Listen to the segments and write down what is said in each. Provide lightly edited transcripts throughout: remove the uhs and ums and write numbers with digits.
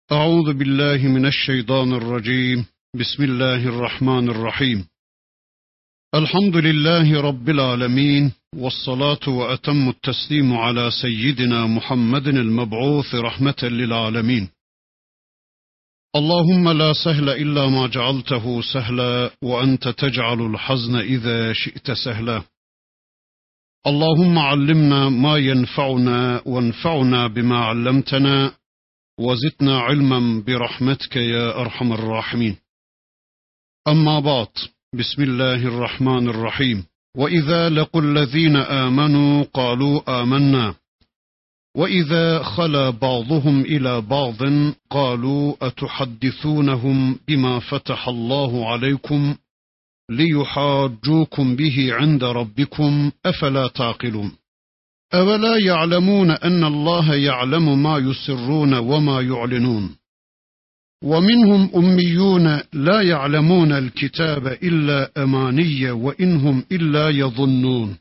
أعوذ بالله من الشيطان الرجيم. بسم الله الرحمن الرحيم. الحمد لله رب العالمين، والصلاة وأتم التسليم على سيدنا محمد المبعوث رحمة للعالمين. اللهم لا سهل إلا ما جعلته سهلا، وأنت تجعل الحزن إذا شئت سهلا. اللهم علمنا ما ينفعنا، وانفعنا بما علمتنا، وزدنا علما برحمتك يا أرحم الراحمين. أما بعد، بسم الله الرحمن الرحيم. وإذا لقوا الذين آمنوا قالوا آمنا، وإذا خلا بعضهم إلى بعض قالوا أتحدثونهم بما فتح الله عليكم ليحاجوكم به عند ربكم أفلا تعقلون. أولا يعلمون أن الله يعلم ما يسرون وما يعلنون. ومنهم أميون لا يعلمون الكتاب إلا أماني وإنهم إلا يظنون.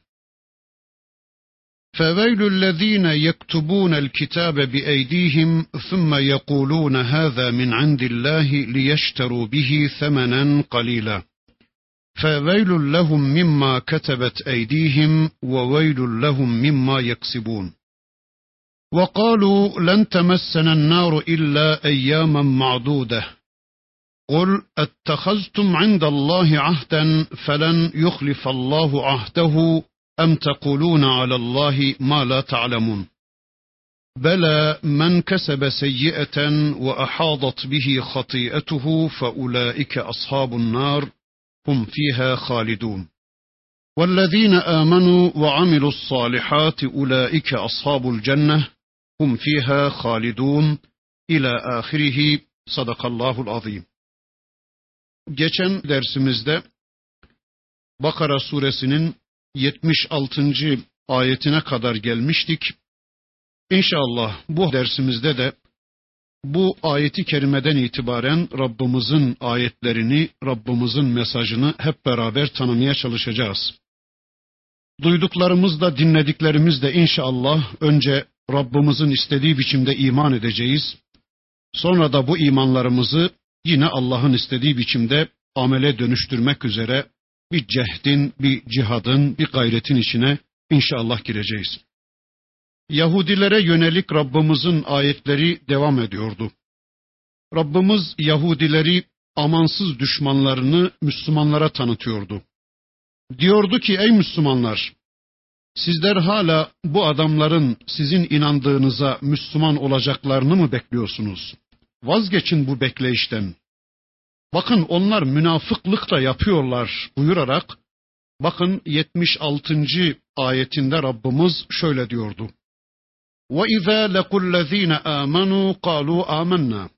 فويل الذين يكتبون الكتاب بأيديهم ثم يقولون هذا من عند الله ليشتروا به ثمنا قليلا، فويل لهم مما كتبت أيديهم وويل لهم مما يكسبون. وقالوا لن تمسنا النار إلا أياما معدودة، قل اتخذتم عند الله عهدا فلن يخلف الله عهده أم تقولون على الله ما لا تعلمون. بلى من كسب سيئة وأحاطت به خطيئته فأولئك أصحاب النار هم فيها خالدون. والذين آمنوا وعملوا الصالحات أولئك أصحاب الجنة هم فيها خالدون. İlâ âhirihi. Sadakallahul azim. Geçen dersimizde Bakara suresinin 76. ayetine kadar gelmiştik. İnşallah bu dersimizde de bu ayeti kerimeden itibaren Rabbimizin ayetlerini, Rabbimizin mesajını hep beraber tanımaya çalışacağız. Duyduklarımızda, dinlediklerimizde inşallah önce Rabbimizin istediği biçimde iman edeceğiz. Sonra da bu imanlarımızı yine Allah'ın istediği biçimde amele dönüştürmek üzere bir cehdin, bir cihadın, bir gayretin içine inşallah gireceğiz. Yahudilere yönelik Rabbimizin ayetleri devam ediyordu. Rabbimiz Yahudileri, amansız düşmanlarını Müslümanlara tanıtıyordu. Diyordu ki ey Müslümanlar, sizler hala bu adamların sizin inandığınıza Müslüman olacaklarını mı bekliyorsunuz? Vazgeçin bu bekleyişten. Bakın onlar münafıklık da yapıyorlar buyurarak, bakın 76. ayetinde Rabbimiz şöyle diyordu. وَإِذَا لَقُوا الَّذ۪ينَ آمَنُوا قَالُوا آمَنَّا.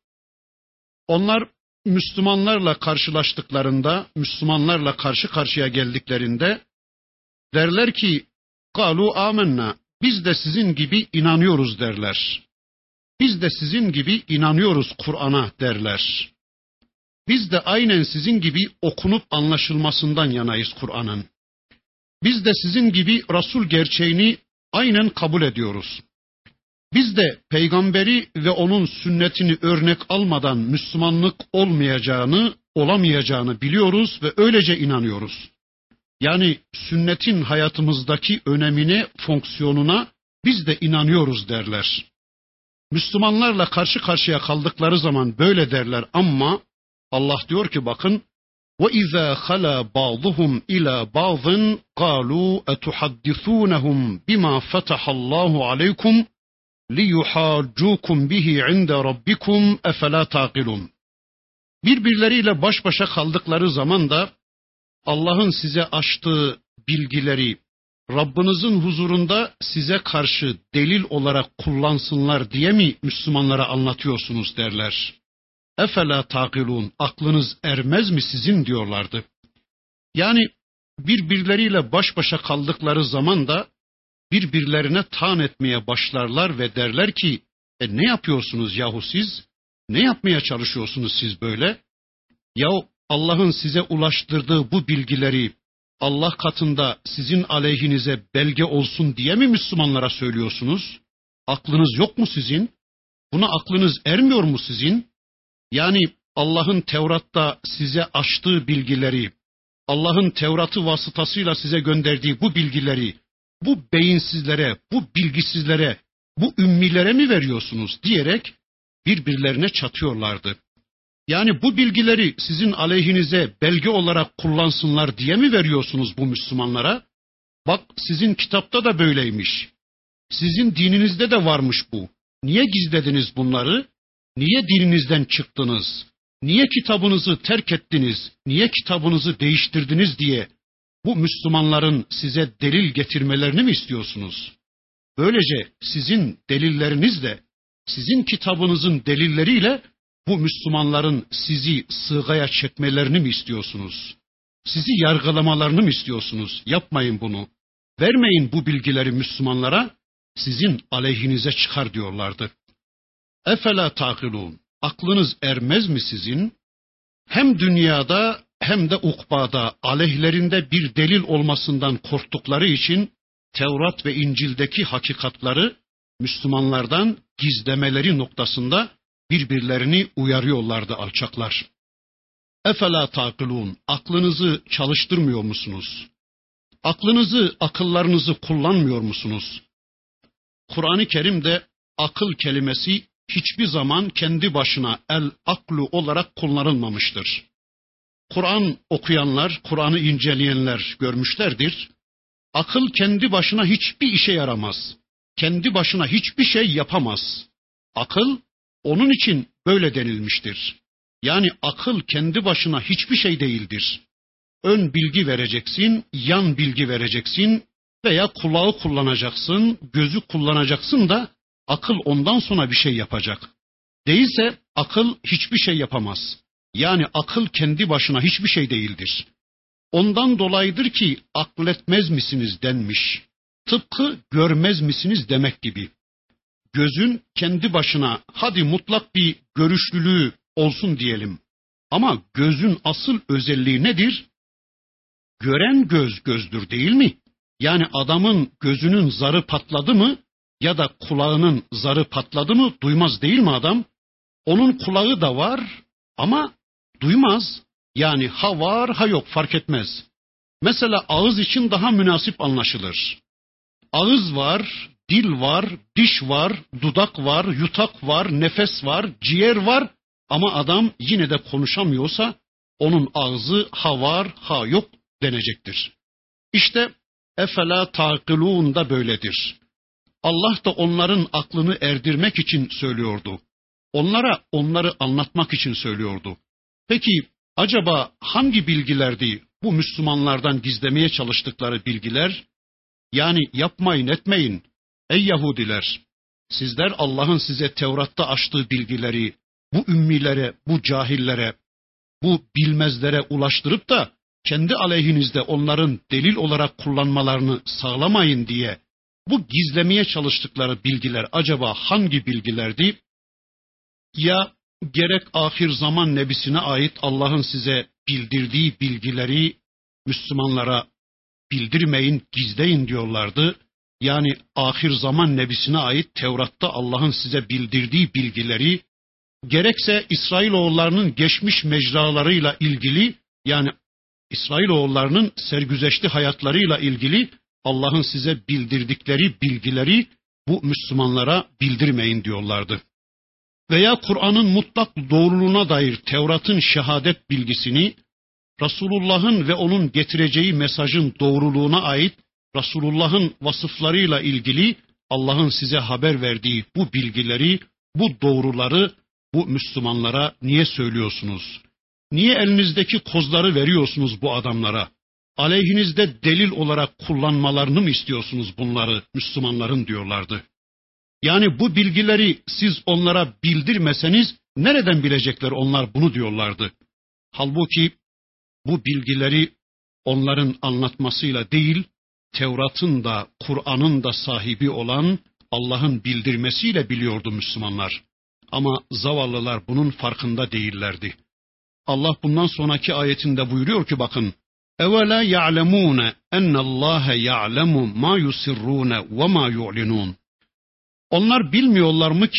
Onlar Müslümanlarla karşılaştıklarında, Müslümanlarla karşı karşıya geldiklerinde derler ki قَالُوا آمَنَّا. Biz de sizin gibi inanıyoruz derler. Biz de sizin gibi inanıyoruz Kur'an'a derler. Biz de aynen sizin gibi okunup anlaşılmasından yanayız Kur'an'ın. Biz de sizin gibi Resul gerçeğini aynen kabul ediyoruz. Biz de peygamberi ve onun sünnetini örnek almadan Müslümanlık olmayacağını, olamayacağını biliyoruz ve öylece inanıyoruz. Yani sünnetin hayatımızdaki önemine, fonksiyonuna biz de inanıyoruz derler. Müslümanlarla karşı karşıya kaldıkları zaman böyle derler ama Allah diyor ki bakın وَإِذَا خَلَا بَعْضُهُمْ إِلَى بَعْضٍ قَالُوا أَتُحَدِّثُونَهُمْ بِمَا فَتَحَ اللّٰهُ عَلَيْكُمْ لِيُحَاجُّوكُمْ بِهِ عِنْدَ رَبِّكُمْ أَفَلَا تَعْقِلُونَ. Birbirleriyle baş başa kaldıkları zaman da Allah'ın size açtığı bilgileri Rabbinizin huzurunda size karşı delil olarak kullansınlar diye mi Müslümanlara anlatıyorsunuz derler. Efela taqilun, aklınız ermez mi sizin diyorlardı. Yani birbirleriyle baş başa kaldıkları zaman da birbirlerine taan etmeye başlarlar ve derler ki ne yapıyorsunuz yahu siz? Ne yapmaya çalışıyorsunuz siz böyle? Yahu Allah'ın size ulaştırdığı bu bilgileri Allah katında sizin aleyhinize belge olsun diye mi Müslümanlara söylüyorsunuz? Aklınız yok mu sizin? Buna aklınız ermiyor mu sizin? Yani Allah'ın Tevrat'ta size açtığı bilgileri, Allah'ın Tevrat'ı vasıtasıyla size gönderdiği bu bilgileri, bu beyinsizlere, bu bilgisizlere, bu ümmilere mi veriyorsunuz diyerek birbirlerine çatıyorlardı. Yani bu bilgileri sizin aleyhinize belge olarak kullansınlar diye mi veriyorsunuz bu Müslümanlara? Bak sizin kitapta da böyleymiş. Sizin dininizde de varmış bu. Niye gizlediniz bunları? Niye dininizden çıktınız? Niye kitabınızı terk ettiniz? Niye kitabınızı değiştirdiniz diye bu Müslümanların size delil getirmelerini mi istiyorsunuz? Böylece sizin delillerinizle, sizin kitabınızın delilleriyle bu Müslümanların sizi sığgaya çekmelerini mi istiyorsunuz? Sizi yargılamalarını mı istiyorsunuz? Yapmayın bunu. Vermeyin bu bilgileri Müslümanlara, sizin aleyhinize çıkar diyorlardı. Efela takilun. Aklınız ermez mi sizin? Hem dünyada hem de ukbada aleyhlerinde bir delil olmasından korktukları için Tevrat ve İncil'deki hakikatları Müslümanlardan gizlemeleri noktasında birbirlerini uyarıyorlardı alçaklar. Efela takilun. Aklınızı çalıştırmıyor musunuz? Aklınızı, akıllarınızı kullanmıyor musunuz? Kur'an-ı Kerim'de akıl kelimesi hiçbir zaman kendi başına el-aklu olarak kullanılmamıştır. Kur'an okuyanlar, Kur'an'ı inceleyenler görmüşlerdir. Akıl kendi başına hiçbir işe yaramaz. Kendi başına hiçbir şey yapamaz. Akıl onun için böyle denilmiştir. Yani akıl kendi başına hiçbir şey değildir. Ön bilgi vereceksin, yan bilgi vereceksin veya kulağı kullanacaksın, gözü kullanacaksın da akıl ondan sonra bir şey yapacak. Değilse akıl hiçbir şey yapamaz. Yani akıl kendi başına hiçbir şey değildir. Ondan dolayıdır ki akletmez misiniz denmiş. Tıpkı görmez misiniz demek gibi. Gözün kendi başına hadi mutlak bir görüşlülüğü olsun diyelim. Ama gözün asıl özelliği nedir? Gören göz gözdür değil mi? Yani adamın gözünün zarı patladı mı ya da kulağının zarı patladı mı duymaz değil mi adam? Onun kulağı da var ama duymaz. Yani ha var ha yok fark etmez. Mesela ağız için daha münasip anlaşılır. Ağız var, dil var, diş var, dudak var, yutak var, nefes var, ciğer var ama adam yine de konuşamıyorsa onun ağzı ha var ha yok denecektir. İşte efela takilun da böyledir. Allah da onların aklını erdirmek için söylüyordu. Onlara onları anlatmak için söylüyordu. Peki acaba hangi bilgilerdi bu Müslümanlardan gizlemeye çalıştıkları bilgiler? Yani yapmayın etmeyin ey Yahudiler. Sizler Allah'ın size Tevrat'ta açtığı bilgileri bu ümmilere, bu cahillere, bu bilmezlere ulaştırıp da kendi aleyhinizde onların delil olarak kullanmalarını sağlamayın diye bu gizlemeye çalıştıkları bilgiler acaba hangi bilgilerdi? Ya gerek ahir zaman nebisine ait Allah'ın size bildirdiği bilgileri Müslümanlara bildirmeyin, gizleyin diyorlardı. Yani ahir zaman nebisine ait Tevrat'ta Allah'ın size bildirdiği bilgileri, gerekse İsrailoğullarının geçmiş mecralarıyla ilgili, yani İsrailoğullarının sergüzeşti hayatlarıyla ilgili Allah'ın size bildirdikleri bilgileri bu Müslümanlara bildirmeyin diyorlardı. Veya Kur'an'ın mutlak doğruluğuna dair Tevrat'ın şehadet bilgisini, Resulullah'ın ve onun getireceği mesajın doğruluğuna ait Resulullah'ın vasıflarıyla ilgili Allah'ın size haber verdiği bu bilgileri, bu doğruları bu Müslümanlara niye söylüyorsunuz? Niye elinizdeki kozları veriyorsunuz bu adamlara? Aleyhinizde delil olarak kullanmalarını mı istiyorsunuz bunları Müslümanların diyorlardı. Yani bu bilgileri siz onlara bildirmeseniz nereden bilecekler onlar bunu diyorlardı. Halbuki bu bilgileri onların anlatmasıyla değil, Tevrat'ın da Kur'an'ın da sahibi olan Allah'ın bildirmesiyle biliyordu Müslümanlar. Ama zavallılar bunun farkında değillerdi. Allah bundan sonraki ayetinde buyuruyor ki bakın, اَوَلَا يَعْلَمُونَ اَنَّ اللّٰهَ يَعْلَمُ مَا يُسِرُّونَ وَمَا يُعْلِنُونَ. Onlar bilmiyorlar mı ki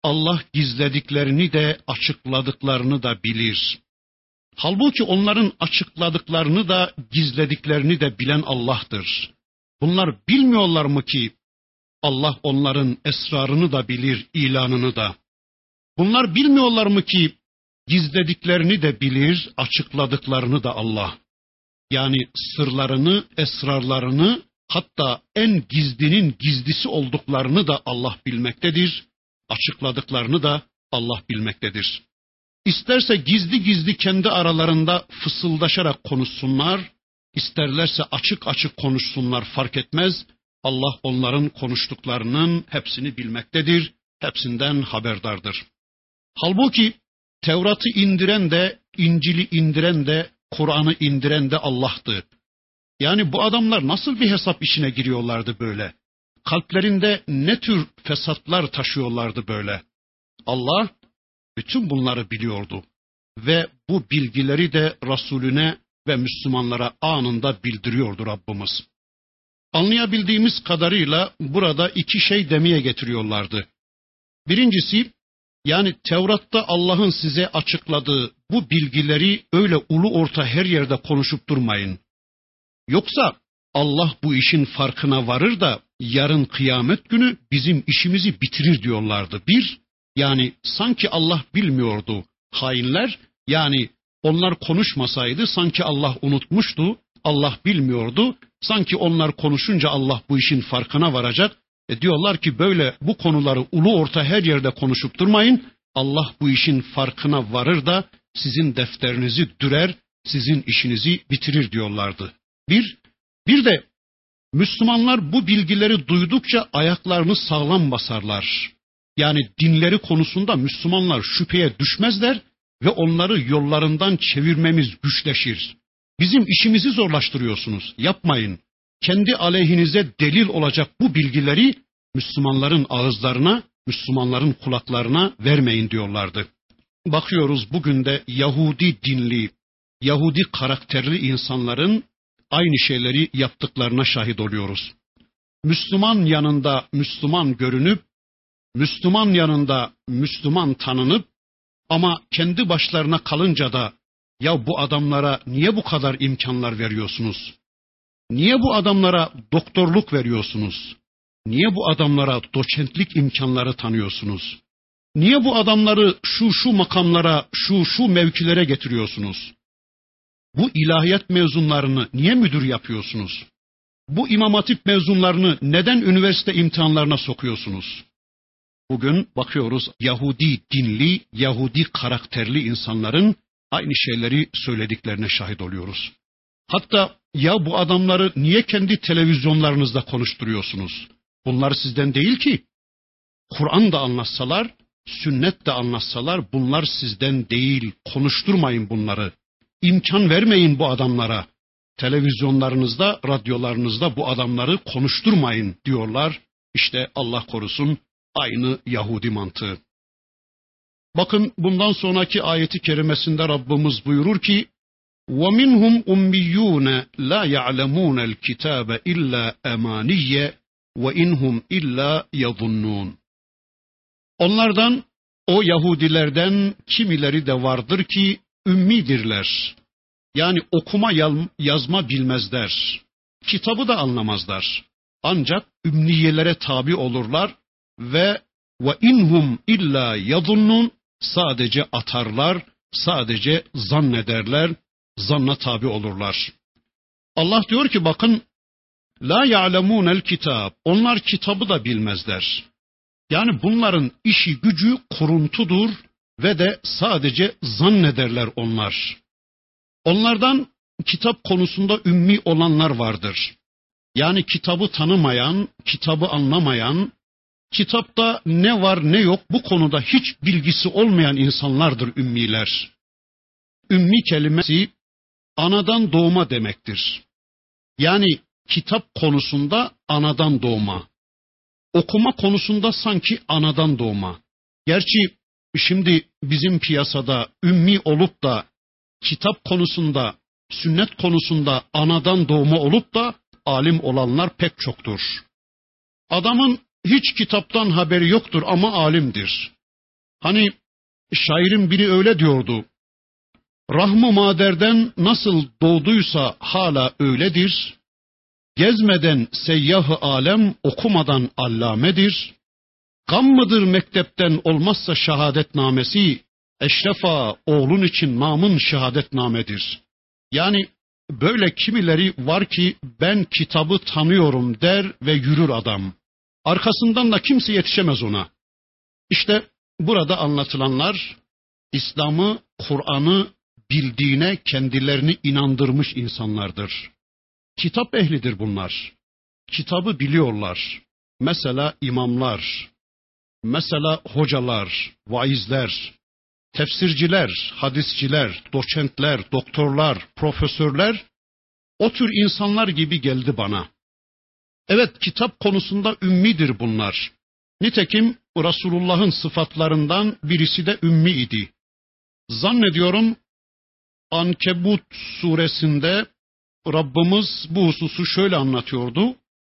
Allah gizlediklerini de açıkladıklarını da bilir. Halbuki onların açıkladıklarını da gizlediklerini de bilen Allah'tır. Bunlar bilmiyorlar mı ki Allah onların esrarını da bilir, ilanını da. Bunlar bilmiyorlar mı ki gizlediklerini de bilir, açıkladıklarını da Allah. Yani sırlarını, esrarlarını, hatta en gizlinin gizlisi olduklarını da Allah bilmektedir. Açıkladıklarını da Allah bilmektedir. İsterse gizli gizli kendi aralarında fısıldaşarak konuşsunlar, isterlerse açık açık konuşsunlar, fark etmez. Allah onların konuştuklarının hepsini bilmektedir, hepsinden haberdardır. Halbuki Tevrat'ı indiren de, İncil'i indiren de, Kur'an'ı indiren de Allah'tı. Yani bu adamlar nasıl bir hesap işine giriyorlardı böyle? Kalplerinde ne tür fesatlar taşıyorlardı böyle? Allah bütün bunları biliyordu ve bu bilgileri de Resulüne ve Müslümanlara anında bildiriyordu Rabbimiz. Anlayabildiğimiz kadarıyla burada iki şey demeye getiriyorlardı. Birincisi, yani Tevrat'ta Allah'ın size açıkladığı bu bilgileri öyle ulu orta her yerde konuşup durmayın. Yoksa Allah bu işin farkına varır da yarın kıyamet günü bizim işimizi bitirir diyorlardı. Yani sanki Allah bilmiyordu hainler, yani onlar konuşmasaydı sanki Allah unutmuştu, Allah bilmiyordu, sanki onlar konuşunca Allah bu işin farkına varacak. Diyorlar ki böyle bu konuları ulu orta her yerde konuşup durmayın, Allah bu işin farkına varır da sizin defterinizi dürer, sizin işinizi bitirir diyorlardı. Bir de Müslümanlar bu bilgileri duydukça ayaklarını sağlam basarlar. Yani dinleri konusunda Müslümanlar şüpheye düşmezler ve onları yollarından çevirmemiz güçleşir. Bizim işimizi zorlaştırıyorsunuz, yapmayın. Kendi aleyhinize delil olacak bu bilgileri Müslümanların ağızlarına, Müslümanların kulaklarına vermeyin diyorlardı. Bakıyoruz bugün de Yahudi dinli, Yahudi karakterli insanların aynı şeyleri yaptıklarına şahit oluyoruz. Müslüman yanında Müslüman görünüp, Müslüman yanında Müslüman tanınıp ama kendi başlarına kalınca da ya bu adamlara niye bu kadar imkanlar veriyorsunuz? Niye bu adamlara doktorluk veriyorsunuz? Niye bu adamlara doçentlik imkanları tanıyorsunuz? Niye bu adamları şu makamlara, şu mevkilere getiriyorsunuz? Bu ilahiyat mezunlarını niye müdür yapıyorsunuz? Bu İmam Hatip mezunlarını neden üniversite imtihanlarına sokuyorsunuz? Bugün bakıyoruz Yahudi dinli, Yahudi karakterli insanların aynı şeyleri söylediklerine şahit oluyoruz. Hatta ya bu adamları niye kendi televizyonlarınızda konuşturuyorsunuz? Bunlar sizden değil ki. Kur'an da anlatsalar, sünnet de anlatsalar bunlar sizden değil. Konuşturmayın bunları. İmkan vermeyin bu adamlara. Televizyonlarınızda, radyolarınızda bu adamları konuşturmayın diyorlar. İşte Allah korusun aynı Yahudi mantığı. Bakın bundan sonraki ayeti kerimesinde Rabbimiz buyurur ki وَمِنْهُمْ أُمِّيُّونَ لَا يَعْلَمُونَ الْكِتَابَ إِلَّا أَمَانِيَّ وَاِنْهُمْ إِلَّا يَظُنُّونَ. Onlardan, o Yahudilerden kimileri de vardır ki ümmidirler. Yani okuma yazma bilmezler. Kitabı da anlamazlar. Ancak ümniyelere tabi olurlar ve وَاِنْهُمْ إِلَّا يَظُنُّونَ, sadece atarlar, sadece zannederler, zanna tabi olurlar. Allah diyor ki bakın, la ya'lemunel kitab, onlar kitabı da bilmezler. Yani bunların işi gücü kuruntudur ve de sadece zannederler onlar. Onlardan kitap konusunda ümmi olanlar vardır. Yani kitabı tanımayan, kitabı anlamayan, kitapta ne var ne yok bu konuda hiç bilgisi olmayan insanlardır ümmiler. Ümmi kelimesi anadan doğma demektir. Yani kitap konusunda anadan doğma. Okuma konusunda sanki anadan doğma. Gerçi şimdi bizim piyasada ümmi olup da kitap konusunda, sünnet konusunda anadan doğma olup da alim olanlar pek çoktur. Adamın hiç kitaptan haberi yoktur ama alimdir. Hani şairin biri öyle diyordu. Rahmı maderden nasıl doğduysa hala öyledir. Gezmeden seyyah-ı alem, okumadan allamedir. Gam mıdır mektepten olmazsa şehadetnamesi, eşrefa oğlun için namın şehadetnamedir. Yani böyle kimileri var ki ben kitabı tanıyorum der ve yürür adam. Arkasından da kimse yetişemez ona. İşte burada anlatılanlar İslam'ı, Kur'an'ı bildiğine kendilerini inandırmış insanlardır. Kitap ehlidir bunlar. Kitabı biliyorlar. Mesela imamlar, mesela hocalar, vaizler, tefsirciler, hadisçiler, doçentler, doktorlar, profesörler, o tür insanlar gibi geldi bana. Evet, kitap konusunda ümmidir bunlar. Nitekim Resulullah'ın sıfatlarından birisi de ümmi idi. Zannediyorum Ankebut suresinde Rabbimiz bu hususu şöyle anlatıyordu.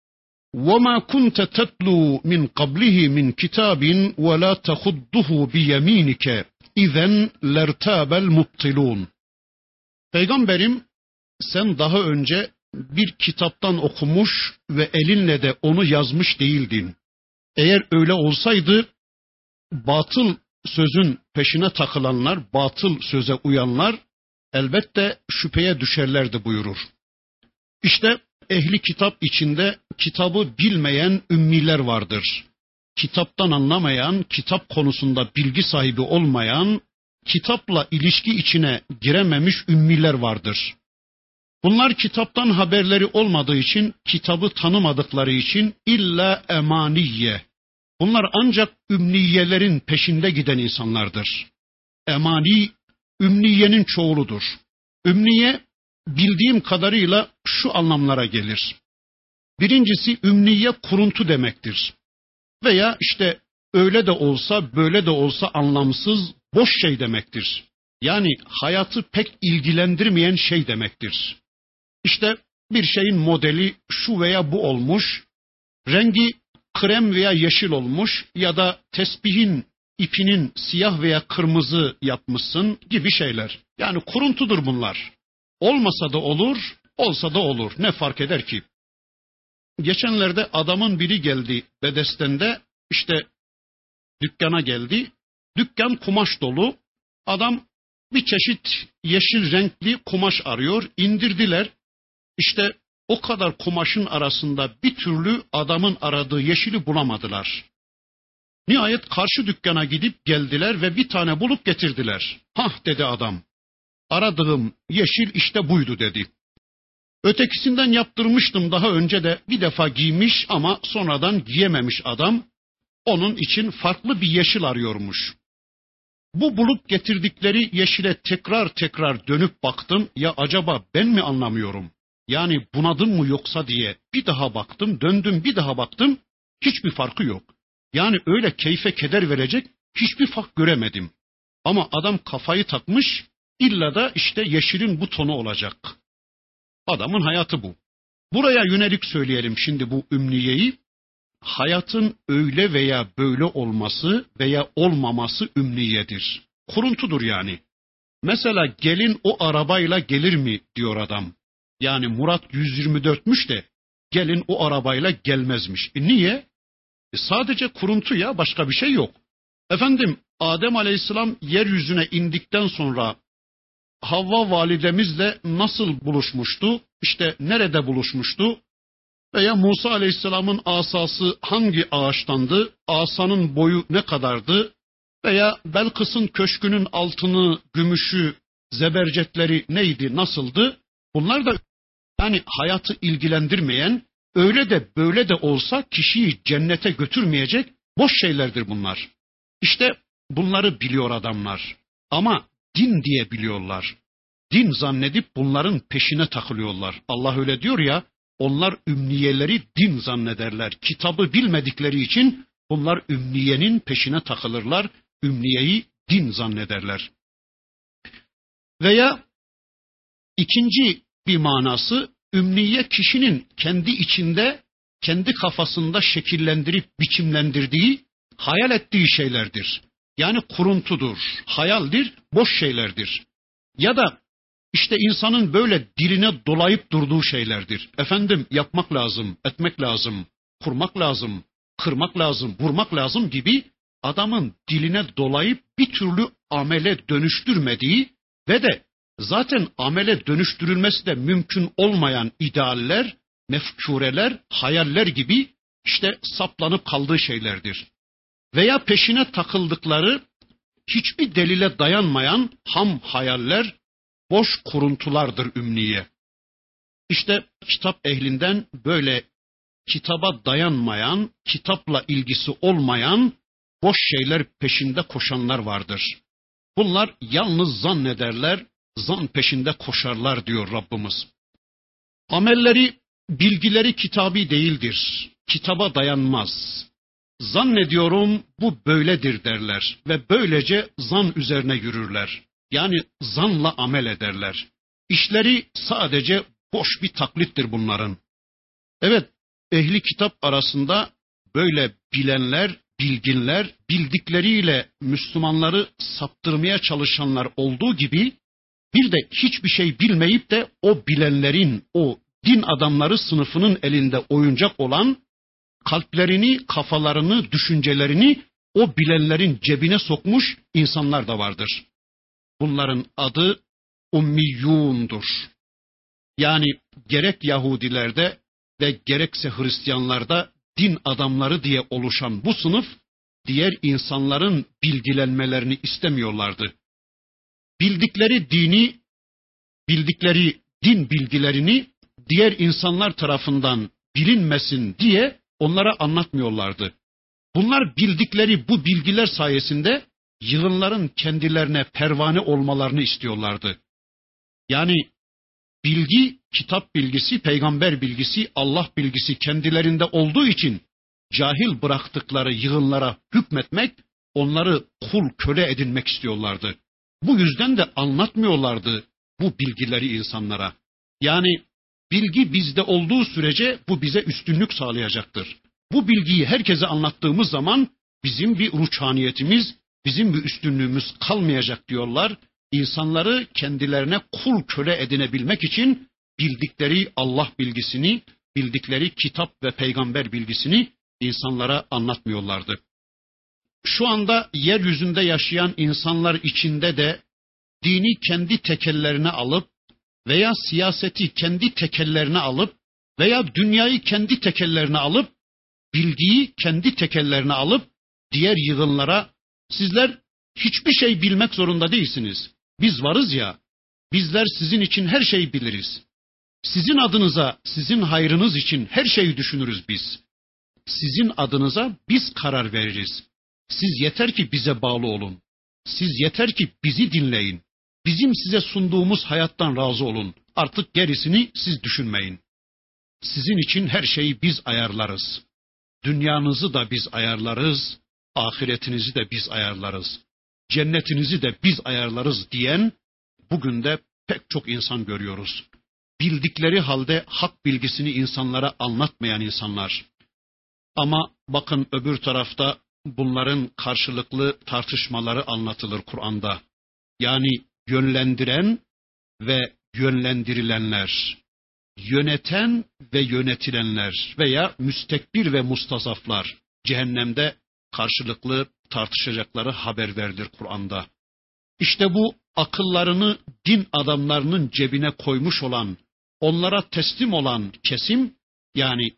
وَمَا كُنْتَ تَتْلُو مِنْ قَبْلِهِ مِنْ كِتَابٍ وَلَا تَخُدُّهُ بِيَم۪ينِكَ اِذَنْ لَرْتَابَ الْمُبْطِلُونَ. Peygamberim, sen daha önce bir kitaptan okumuş ve elinle de onu yazmış değildin. Eğer öyle olsaydı, batıl sözün peşine takılanlar, batıl söze uyanlar elbette şüpheye düşerlerdi buyurur. İşte ehli kitap içinde kitabı bilmeyen ümmiler vardır. Kitaptan anlamayan, kitap konusunda bilgi sahibi olmayan, kitapla ilişki içine girememiş ümmiler vardır. Bunlar kitaptan haberleri olmadığı için, kitabı tanımadıkları için illa emaniye. Bunlar ancak ümniyelerin peşinde giden insanlardır. Emani, ümniyenin çoğuludur. Ümniye, bildiğim kadarıyla şu anlamlara gelir. Birincisi, ümniye kuruntu demektir. Veya işte öyle de olsa, böyle de olsa anlamsız, boş şey demektir. Yani hayatı pek ilgilendirmeyen şey demektir. İşte bir şeyin modeli şu veya bu olmuş, rengi krem veya yeşil olmuş ya da tesbihin ipinin siyah veya kırmızı yapmışsın gibi şeyler. Yani kuruntudur bunlar. Olmasa da olur, olsa da olur. Ne fark eder ki? Geçenlerde adamın biri geldi Bedesten'de, işte dükkana geldi. Dükkan kumaş dolu. Adam bir çeşit yeşil renkli kumaş arıyor. İndirdiler. İşte o kadar kumaşın arasında bir türlü adamın aradığı yeşili bulamadılar. Nihayet karşı dükkana gidip geldiler ve bir tane bulup getirdiler. Hah dedi adam. Aradığım yeşil işte buydu dedi. Ötekisinden yaptırmıştım daha önce de bir defa giymiş ama sonradan giyememiş adam. Onun için farklı bir yeşil arıyormuş. Bu bulup getirdikleri yeşile tekrar tekrar dönüp baktım. Ya acaba ben mi anlamıyorum? Yani bunadım mı yoksa diye bir daha baktım, döndüm bir daha baktım. Hiçbir farkı yok. Yani öyle keyfe keder verecek hiçbir fark göremedim. Ama adam kafayı takmış, illa da işte yeşilin bu tonu olacak. Adamın hayatı bu. Buraya yönelik söyleyelim şimdi bu ümniyeyi. Hayatın öyle veya böyle olması veya olmaması ümniyedir. Kuruntudur yani. Mesela gelin o arabayla gelir mi diyor adam. Yani Murat 124'müş de gelin o arabayla gelmezmiş. Niye? Sadece kuruntu ya, başka bir şey yok. Efendim Adem Aleyhisselam yeryüzüne indikten sonra Havva validemizle nasıl buluşmuştu? İşte nerede buluşmuştu? Veya Musa Aleyhisselam'ın asası hangi ağaçtandı? Asanın boyu ne kadardı? Veya Belkıs'ın köşkünün altını, gümüşü, zebercetleri neydi, nasıldı? Bunlar da yani hayatı ilgilendirmeyen, öyle de böyle de olsa kişiyi cennete götürmeyecek boş şeylerdir bunlar. İşte bunları biliyor adamlar. Ama din diye biliyorlar. Din zannedip bunların peşine takılıyorlar. Allah öyle diyor ya, onlar ümniyeleri din zannederler. Kitabı bilmedikleri için bunlar ümniyenin peşine takılırlar. Ümniyeyi din zannederler. Veya ikinci bir manası, ümniye kişinin kendi içinde, kendi kafasında şekillendirip biçimlendirdiği, hayal ettiği şeylerdir. Yani kuruntudur, hayaldir, boş şeylerdir. Ya da işte insanın böyle diline dolayıp durduğu şeylerdir. Efendim yapmak lazım, etmek lazım, kurmak lazım, kırmak lazım, vurmak lazım gibi adamın diline dolayıp bir türlü amele dönüştürmediği ve de zaten amele dönüştürülmesi de mümkün olmayan idealler, mefkureler, hayaller gibi işte saplanıp kaldığı şeylerdir. Veya peşine takıldıkları hiçbir delile dayanmayan ham hayaller, boş kuruntulardır ümniye. İşte kitap ehlinden böyle kitaba dayanmayan, kitapla ilgisi olmayan boş şeyler peşinde koşanlar vardır. Bunlar yalnız zannederler, zan peşinde koşarlar diyor Rabbimiz. Amelleri, bilgileri kitabi değildir. Kitaba dayanmaz. Zannediyorum bu böyledir derler ve böylece zan üzerine yürürler. Yani zanla amel ederler. İşleri sadece boş bir taklittir bunların. Evet, ehli kitap arasında böyle bilenler, bilginler, bildikleriyle Müslümanları saptırmaya çalışanlar olduğu gibi bir de hiçbir şey bilmeyip de o bilenlerin, o din adamları sınıfının elinde oyuncak olan kalplerini, kafalarını, düşüncelerini o bilenlerin cebine sokmuş insanlar da vardır. Bunların adı ummiyundur. Yani gerek Yahudilerde ve gerekse Hristiyanlarda din adamları diye oluşan bu sınıf diğer insanların bilgilenmelerini istemiyorlardı. Bildikleri dini, bildikleri din bilgilerini diğer insanlar tarafından bilinmesin diye onlara anlatmıyorlardı. Bunlar bildikleri bu bilgiler sayesinde yığınların kendilerine pervane olmalarını istiyorlardı. Yani bilgi, kitap bilgisi, peygamber bilgisi, Allah bilgisi kendilerinde olduğu için cahil bıraktıkları yığınlara hükmetmek, onları kul köle edinmek istiyorlardı. Bu yüzden de anlatmıyorlardı bu bilgileri insanlara. Yani bilgi bizde olduğu sürece bu bize üstünlük sağlayacaktır. Bu bilgiyi herkese anlattığımız zaman bizim bir ruçhaniyetimiz, bizim bir üstünlüğümüz kalmayacak diyorlar. İnsanları kendilerine kul köle edinebilmek için bildikleri Allah bilgisini, bildikleri kitap ve peygamber bilgisini insanlara anlatmıyorlardı. Şu anda yeryüzünde yaşayan insanlar içinde de dini kendi tekellerine alıp veya siyaseti kendi tekellerine alıp veya dünyayı kendi tekellerine alıp bilgiyi kendi tekellerine alıp diğer yığınlara sizler hiçbir şey bilmek zorunda değilsiniz. Biz varız ya, bizler sizin için her şeyi biliriz. Sizin adınıza, sizin hayrınız için her şeyi düşünürüz biz. Sizin adınıza biz karar veririz. Siz yeter ki bize bağlı olun. Siz yeter ki bizi dinleyin. Bizim size sunduğumuz hayattan razı olun. Artık gerisini siz düşünmeyin. Sizin için her şeyi biz ayarlarız. Dünyanızı da biz ayarlarız, ahiretinizi de biz ayarlarız. Cennetinizi de biz ayarlarız diyen bugün de pek çok insan görüyoruz. Bildikleri halde hak bilgisini insanlara anlatmayan insanlar. Ama bakın öbür tarafta bunların karşılıklı tartışmaları anlatılır Kur'an'da. Yani yönlendiren ve yönlendirilenler, yöneten ve yönetilenler veya müstekbir ve mustasaflar cehennemde karşılıklı tartışacakları haber verilir Kur'an'da. İşte bu akıllarını din adamlarının cebine koymuş olan, onlara teslim olan kesim, yani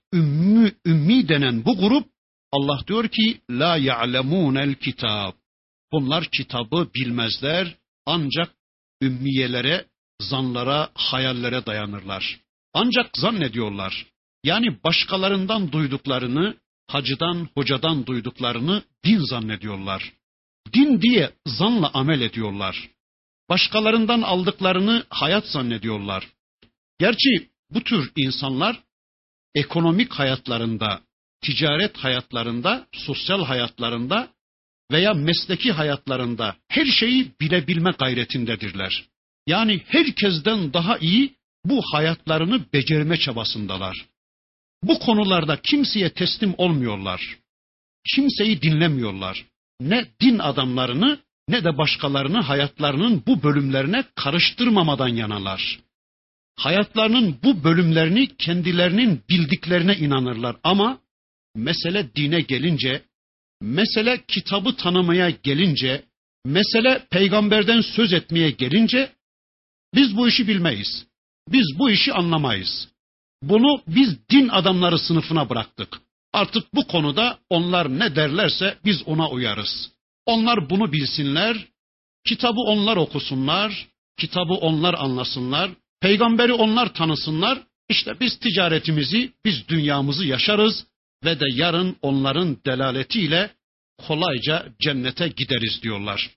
ümmi denen bu grup, Allah diyor ki la ya'lemunel kitab. Bunlar kitabı bilmezler, ancak ümmiyelere, zanlara, hayallere dayanırlar. Ancak zannediyorlar. Yani başkalarından duyduklarını, hacıdan, hocadan duyduklarını din zannediyorlar. Din diye zanla amel ediyorlar. Başkalarından aldıklarını hayat zannediyorlar. Gerçi bu tür insanlar ekonomik hayatlarında, ticaret hayatlarında, sosyal hayatlarında veya mesleki hayatlarında her şeyi bilebilme gayretindedirler. Yani herkesten daha iyi bu hayatlarını becerme çabasındalar. Bu konularda kimseye teslim olmuyorlar. Kimseyi dinlemiyorlar. ne din adamlarını ne de başkalarını hayatlarının bu bölümlerine karıştırmamadan yanalar. Hayatlarının bu bölümlerini kendilerinin bildiklerine inanırlar ama mesele dine gelince, mesele kitabı tanımaya gelince, mesele peygamberden söz etmeye gelince biz bu işi bilmeyiz. Biz bu işi anlamayız. Bunu biz din adamları sınıfına bıraktık. Artık bu konuda onlar ne derlerse biz ona uyarız. Onlar bunu bilsinler, kitabı onlar okusunlar, kitabı onlar anlasınlar, peygamberi onlar tanısınlar. İşte biz ticaretimizi, biz dünyamızı yaşarız ve de yarın onların delaletiyle kolayca cennete gideriz diyorlar.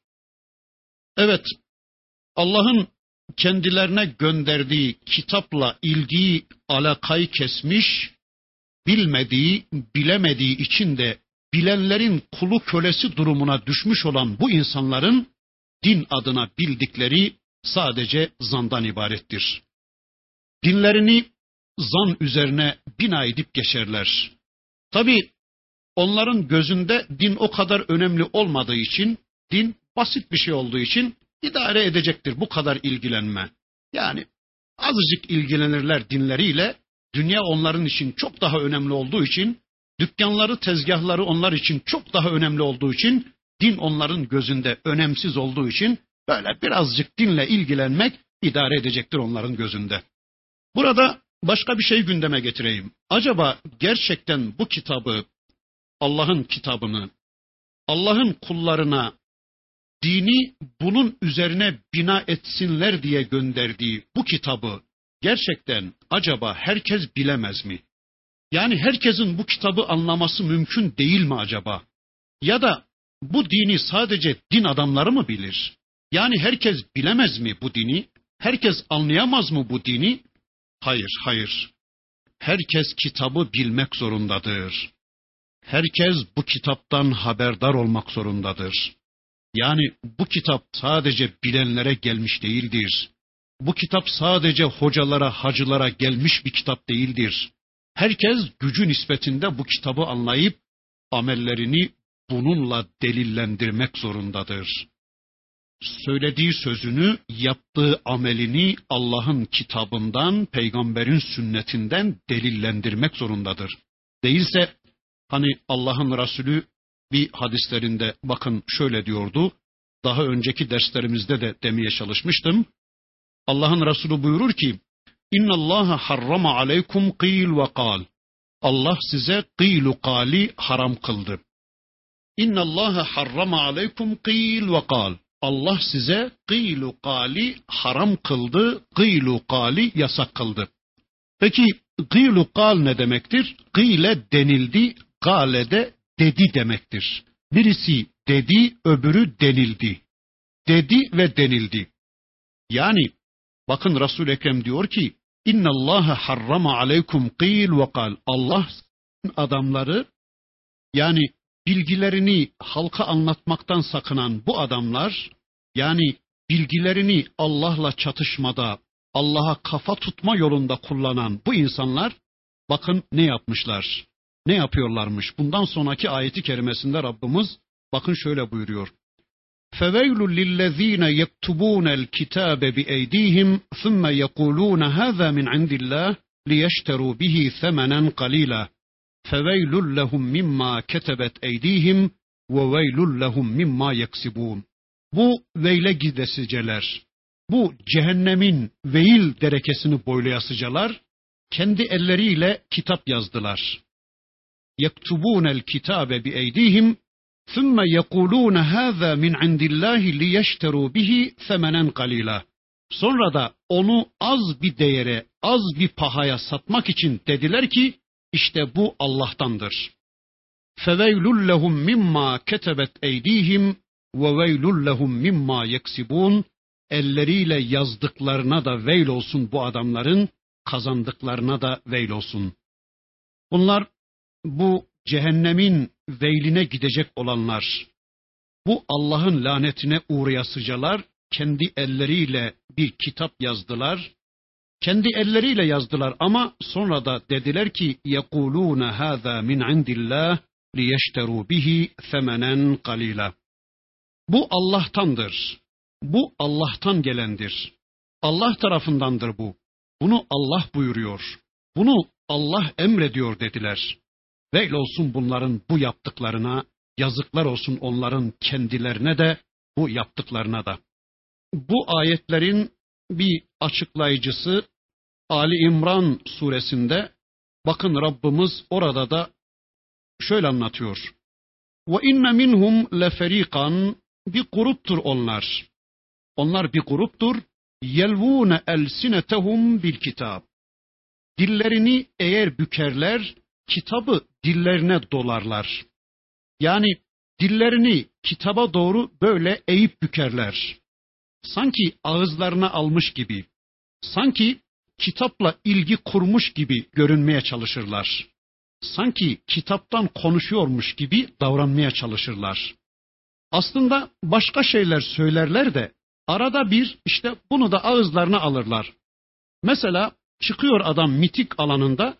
Evet, Allah'ın kendilerine gönderdiği kitapla ilgiyi, alakayı kesmiş, bilmediği, bilemediği için de bilenlerin kulu kölesi durumuna düşmüş olan bu insanların din adına bildikleri sadece zandan ibarettir. Dinlerini zan üzerine bina edip geçerler. Tabii onların gözünde din o kadar önemli olmadığı için, din basit bir şey olduğu için idare edecektir bu kadar ilgilenme. Yani azıcık ilgilenirler dinleriyle, dünya onların için çok daha önemli olduğu için, dükkanları, tezgahları onlar için çok daha önemli olduğu için, din onların gözünde önemsiz olduğu için böyle birazcık dinle ilgilenmek idare edecektir onların gözünde. Burada başka bir şey gündeme getireyim. Acaba gerçekten bu kitabı, Allah'ın kitabını, Allah'ın kullarına dini bunun üzerine bina etsinler diye gönderdiği bu kitabı gerçekten acaba herkes bilemez mi? Yani herkesin bu kitabı anlaması mümkün değil mi acaba? Ya da bu dini sadece din adamları mı bilir? Yani herkes bilemez mi bu dini? Herkes anlayamaz mı bu dini? Hayır, hayır. Herkes kitabı bilmek zorundadır. Herkes bu kitaptan haberdar olmak zorundadır. Yani bu kitap sadece bilenlere gelmiş değildir. Bu kitap sadece hocalara, hacılara gelmiş bir kitap değildir. Herkes gücü nispetinde bu kitabı anlayıp amellerini bununla delillendirmek zorundadır. Söylediği sözünü, yaptığı amelini Allah'ın kitabından, peygamberin sünnetinden delillendirmek zorundadır. Değilse hani Allah'ın Resulü bir hadislerinde bakın şöyle diyordu. Daha önceki derslerimizde de demeye çalışmıştım. Allah'ın Resulü buyurur ki: İnna Allah harrama aleykum qîl ve kal. Allah size qîlu kali haram kıldı. İnna Allah harrama aleykum qîl ve kal. Allah size qîlu kali haram kıldı, qîlu kali yasak kıldı. Peki qîlu kal ne demektir? Qîle denildi, kâle de dedi demektir. Birisi dedi, öbürü denildi. Dedi ve denildi. Yani bakın Resul-i Ekrem diyor ki: İnna Allah harrama aleykum qîl ve kal. Allah adamları, yani bilgilerini halka anlatmaktan sakınan bu adamlar, yani bilgilerini Allah'la çatışmada, Allah'a kafa tutma yolunda kullanan bu insanlar bakın ne yapmışlar? Ne yapıyorlarmış? Bundan sonraki ayeti kerimesinde Rabbimiz bakın şöyle buyuruyor. فَوَيْلٌ لِلَّذ۪ينَ يَكْتُبُونَ الْكِتَابَ بِاَيْد۪يهِمْ ثُمَّ يَقُولُونَ هَذَا مِنْ عِنْدِ اللّٰهِ لِيَشْتَرُوا بِهِ ثَمَنًا قَلِيلًا فَوَيْلٌ لَهُمْ مِمَّا كَتَبَتْ اَيْد۪يهِمْ وَوَيْلٌ لَهُمْ مِمَّا يَكْسِبُونَ. Bu veyle gidesiceler, bu cehennemin veil derekesini boylayasıcalar, kendi elleriyle kitap yazdılar. يَكْتُبُونَ الْكِتَابَ بِاَيْد۪يهِمْ ثُمَّ يَقُولُونَ هَذَا مِنْ عِنْدِ اللّٰهِ لِيَشْتَرُوا بِهِ ثَمَنًا قَلِيلًا. Sonra da onu az bir değere, az bir pahaya satmak için dediler ki işte bu Allah'tandır. فَوَيْلٌ لَهُمْ مِمَّا كَتَبَتْ اَيْد۪يهِمْ وَوَيْلٌ لَهُمْ مِمَّا يَكْسِبُونَ. Elleriyle yazdıklarına da veil olsun bu adamların, kazandıklarına da veil olsun. Bunlar bu cehennemin veyline gidecek olanlar, bu Allah'ın lanetine uğrayasıcalar kendi elleriyle bir kitap yazdılar. Kendi elleriyle yazdılar ama sonra da dediler ki يَقُولُونَ هَذَا مِنْ عِنْدِ اللّٰهِ لِيَشْتَرُوا بِهِ ثَمَنًا قَلِيلًا. Bu Allah'tandır. Bu Allah'tan gelendir. Allah tarafındandır bu. Bunu Allah buyuruyor. Bunu Allah emrediyor dediler. Veil olsun bunların bu yaptıklarına, yazıklar olsun onların kendilerine de, bu yaptıklarına da. Bu ayetlerin bir açıklayıcısı Ali İmran suresinde, bakın Rabbimiz orada da şöyle anlatıyor. Ve inne minhum leferikan, bir gruptur onlar. Onlar bir gruptur. Yelvune elsinetehum bil kitab. Dillerini eğer bükerler, kitabı dillerine dolarlar. Yani dillerini kitaba doğru böyle eğip bükerler. Sanki ağızlarına almış gibi, sanki kitapla ilgi kurmuş gibi görünmeye çalışırlar. Sanki kitaptan konuşuyormuş gibi davranmaya çalışırlar. Aslında başka şeyler söylerler de arada bir işte bunu da ağızlarına alırlar. Mesela çıkıyor adam mitik alanında,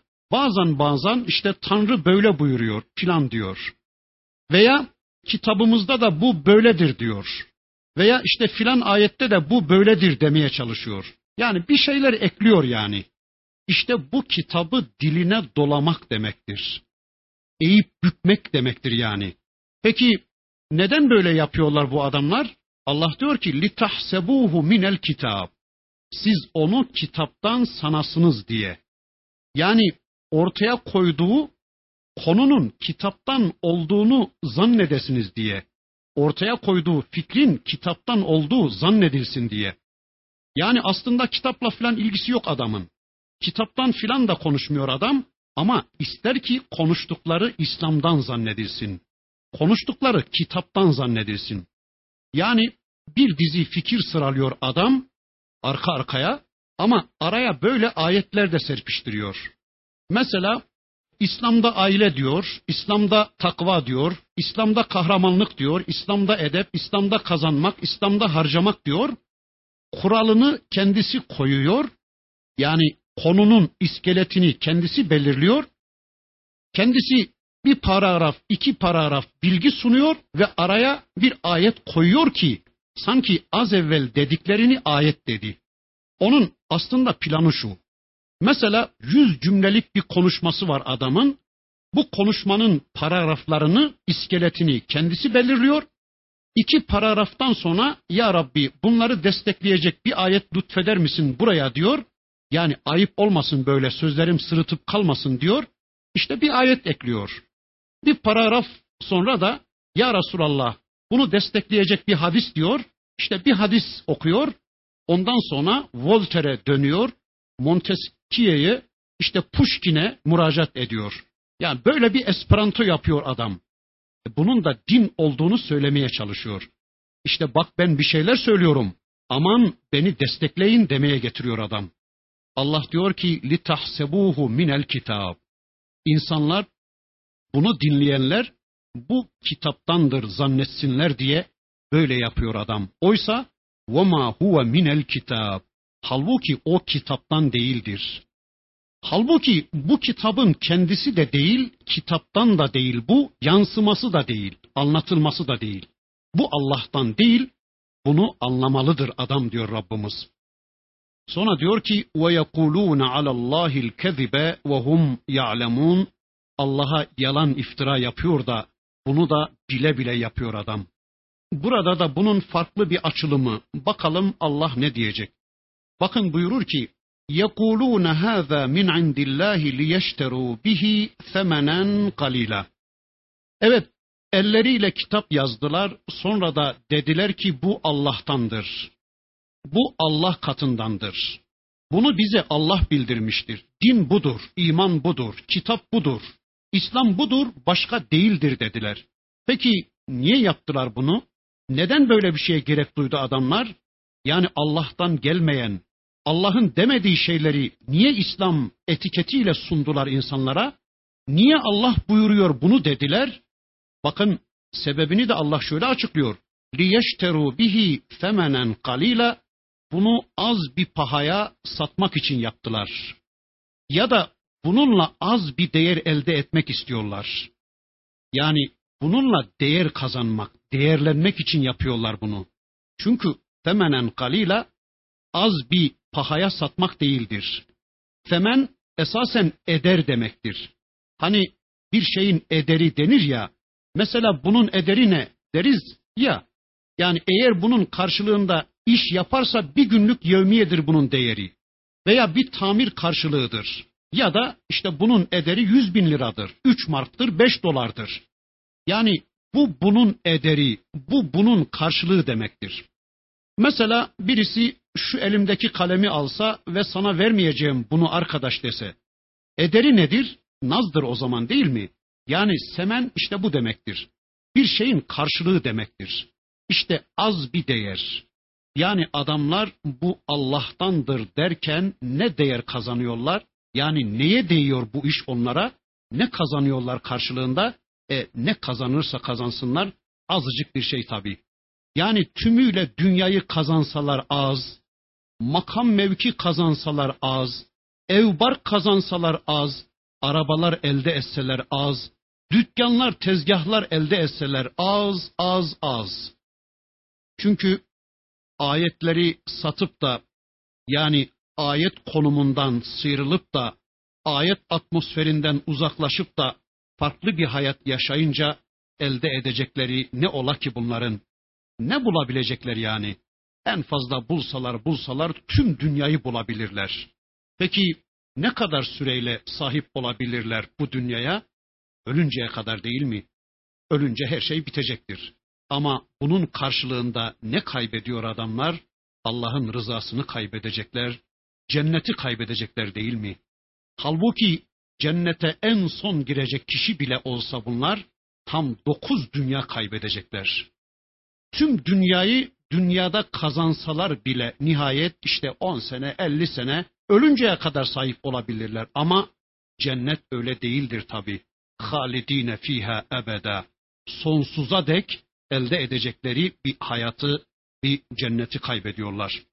bazen işte Tanrı böyle buyuruyor filan diyor. Veya kitabımızda da bu böyledir diyor. Veya işte filan ayette de bu böyledir demeye çalışıyor. Yani bir şeyler ekliyor yani. İşte bu kitabı diline dolamak demektir. Eğip bükmek demektir yani. Peki neden böyle yapıyorlar bu adamlar? Allah diyor ki لِتَحْسَبُوهُ مِنَ الْكِتَابِ. Siz onu kitaptan sanasınız diye. Yani ortaya koyduğu konunun kitaptan olduğunu zannedesiniz diye. Ortaya koyduğu fikrin kitaptan olduğu zannedilsin diye. Yani aslında kitapla filan ilgisi yok adamın. Kitaptan filan da konuşmuyor adam ama ister ki konuştukları İslam'dan zannedilsin. Konuştukları kitaptan zannedilsin. Yani bir dizi fikir sıralıyor adam arka arkaya ama araya böyle ayetler de serpiştiriyor. Mesela İslam'da aile diyor, İslam'da takva diyor, İslam'da kahramanlık diyor, İslam'da edep, İslam'da kazanmak, İslam'da harcamak diyor. Kuralını kendisi koyuyor. Yani konunun iskeletini kendisi belirliyor. Kendisi bir paragraf, 2 paragraf bilgi sunuyor ve araya bir ayet koyuyor ki sanki az evvel dediklerini ayet dedi. Onun aslında planı şu. Mesela 100 cümlelik bir konuşması var adamın. Bu konuşmanın paragraflarını, iskeletini kendisi belirliyor. 2 paragraftan sonra ya Rabbi bunları destekleyecek bir ayet lütfeder misin buraya diyor. Yani ayıp olmasın böyle sözlerim sırıtıp kalmasın diyor. İşte bir ayet ekliyor. Bir paragraf sonra da ya Resulallah bunu destekleyecek bir hadis diyor. İşte bir hadis okuyor. Ondan sonra Voltaire'e dönüyor. Montesquieu'ye işte Pushkin'e müracaat ediyor. Yani böyle bir esperanto yapıyor adam. Bunun da din olduğunu söylemeye çalışıyor. İşte bak ben bir şeyler söylüyorum. Aman beni destekleyin demeye getiriyor adam. Allah diyor ki لِتَحْسَبُوهُ مِنَ الْكِتَابِ. İnsanlar bunu dinleyenler bu kitaptandır zannetsinler diye böyle yapıyor adam. Oysa وَمَا هُوَ مِنَ الْكِتَابِ. Halbuki o kitaptan değildir. Halbuki bu kitabın kendisi de değil, kitaptan da değil bu, yansıması da değil, anlatılması da değil. Bu Allah'tan değil, bunu anlamalıdır adam diyor Rabbimiz. Sonra diyor ki وَيَقُولُونَ عَلَى اللّٰهِ الْكَذِبَ وَهُمْ يَعْلَمُونَ. Allah'a yalan iftira yapıyor da bunu da bile bile yapıyor adam. Burada da bunun farklı bir açılımı. Bakalım Allah ne diyecek? Bakın buyurur ki يَقُولُونَ هَذَا مِنْ عِنْدِ اللّٰهِ لِيَشْتَرُوا بِهِ ثَمَنًا قَلِيلًا. Evet, elleriyle kitap yazdılar, sonra da dediler ki bu Allah'tandır. Bu Allah katındandır. Bunu bize Allah bildirmiştir. Din budur, iman budur, kitap budur, İslam budur, başka değildir dediler. Peki niye yaptılar bunu? Neden böyle bir şeye gerek duydu adamlar? Yani Allah'tan gelmeyen, Allah'ın demediği şeyleri niye İslam etiketiyle sundular insanlara? Niye Allah buyuruyor bunu dediler? Bakın sebebini de Allah şöyle açıklıyor. لِيَشْتَرُوا بِهِ ثَمَنًا قَلِيلًا. Bunu az bir pahaya satmak için yaptılar. Ya da bununla az bir değer elde etmek istiyorlar. Yani bununla değer kazanmak, değerlenmek için yapıyorlar bunu. Çünkü temenen kalila az bir pahaya satmak değildir. Temen esasen eder demektir. Hani bir şeyin ederi denir ya, mesela bunun ederi ne deriz ya, yani eğer bunun karşılığında iş yaparsa bir günlük yevmiyedir bunun değeri. Veya bir tamir karşılığıdır. Ya da işte bunun ederi 100.000 liradır, 3 marktır, 5 dolardır. Yani bu bunun ederi, bu bunun karşılığı demektir. Mesela birisi şu elimdeki kalemi alsa ve sana vermeyeceğim bunu arkadaş dese. Ederi nedir? Nazdır o zaman değil mi? Yani semen işte bu demektir. Bir şeyin karşılığı demektir. İşte az bir değer. Yani adamlar bu Allah'tandır derken ne değer kazanıyorlar? Yani neye değiyor bu iş onlara? Ne kazanıyorlar karşılığında? Ne kazanırsa kazansınlar azıcık bir şey tabii. Yani tümüyle dünyayı kazansalar az, makam mevki kazansalar az, evbar kazansalar az, arabalar elde etseler az, dükkanlar, tezgahlar elde etseler az. Çünkü ayetleri satıp da yani ayet konumundan sıyrılıp da ayet atmosferinden uzaklaşıp da farklı bir hayat yaşayınca elde edecekleri ne ola ki bunların? Ne bulabilecekler yani? En fazla bulsalar tüm dünyayı bulabilirler. Peki ne kadar süreyle sahip olabilirler bu dünyaya? Ölünceye kadar değil mi? Ölünce her şey bitecektir. Ama bunun karşılığında ne kaybediyor adamlar? Allah'ın rızasını kaybedecekler, cenneti kaybedecekler değil mi? Halbuki cennete en son girecek kişi bile olsa bunlar tam 9 dünya kaybedecekler. Tüm dünyayı dünyada kazansalar bile nihayet işte 10 sene, 50 sene ölünceye kadar sahip olabilirler. Ama cennet öyle değildir tabi. Halidine fiha ebeda. Sonsuza dek elde edecekleri bir hayatı, bir cenneti kaybediyorlar.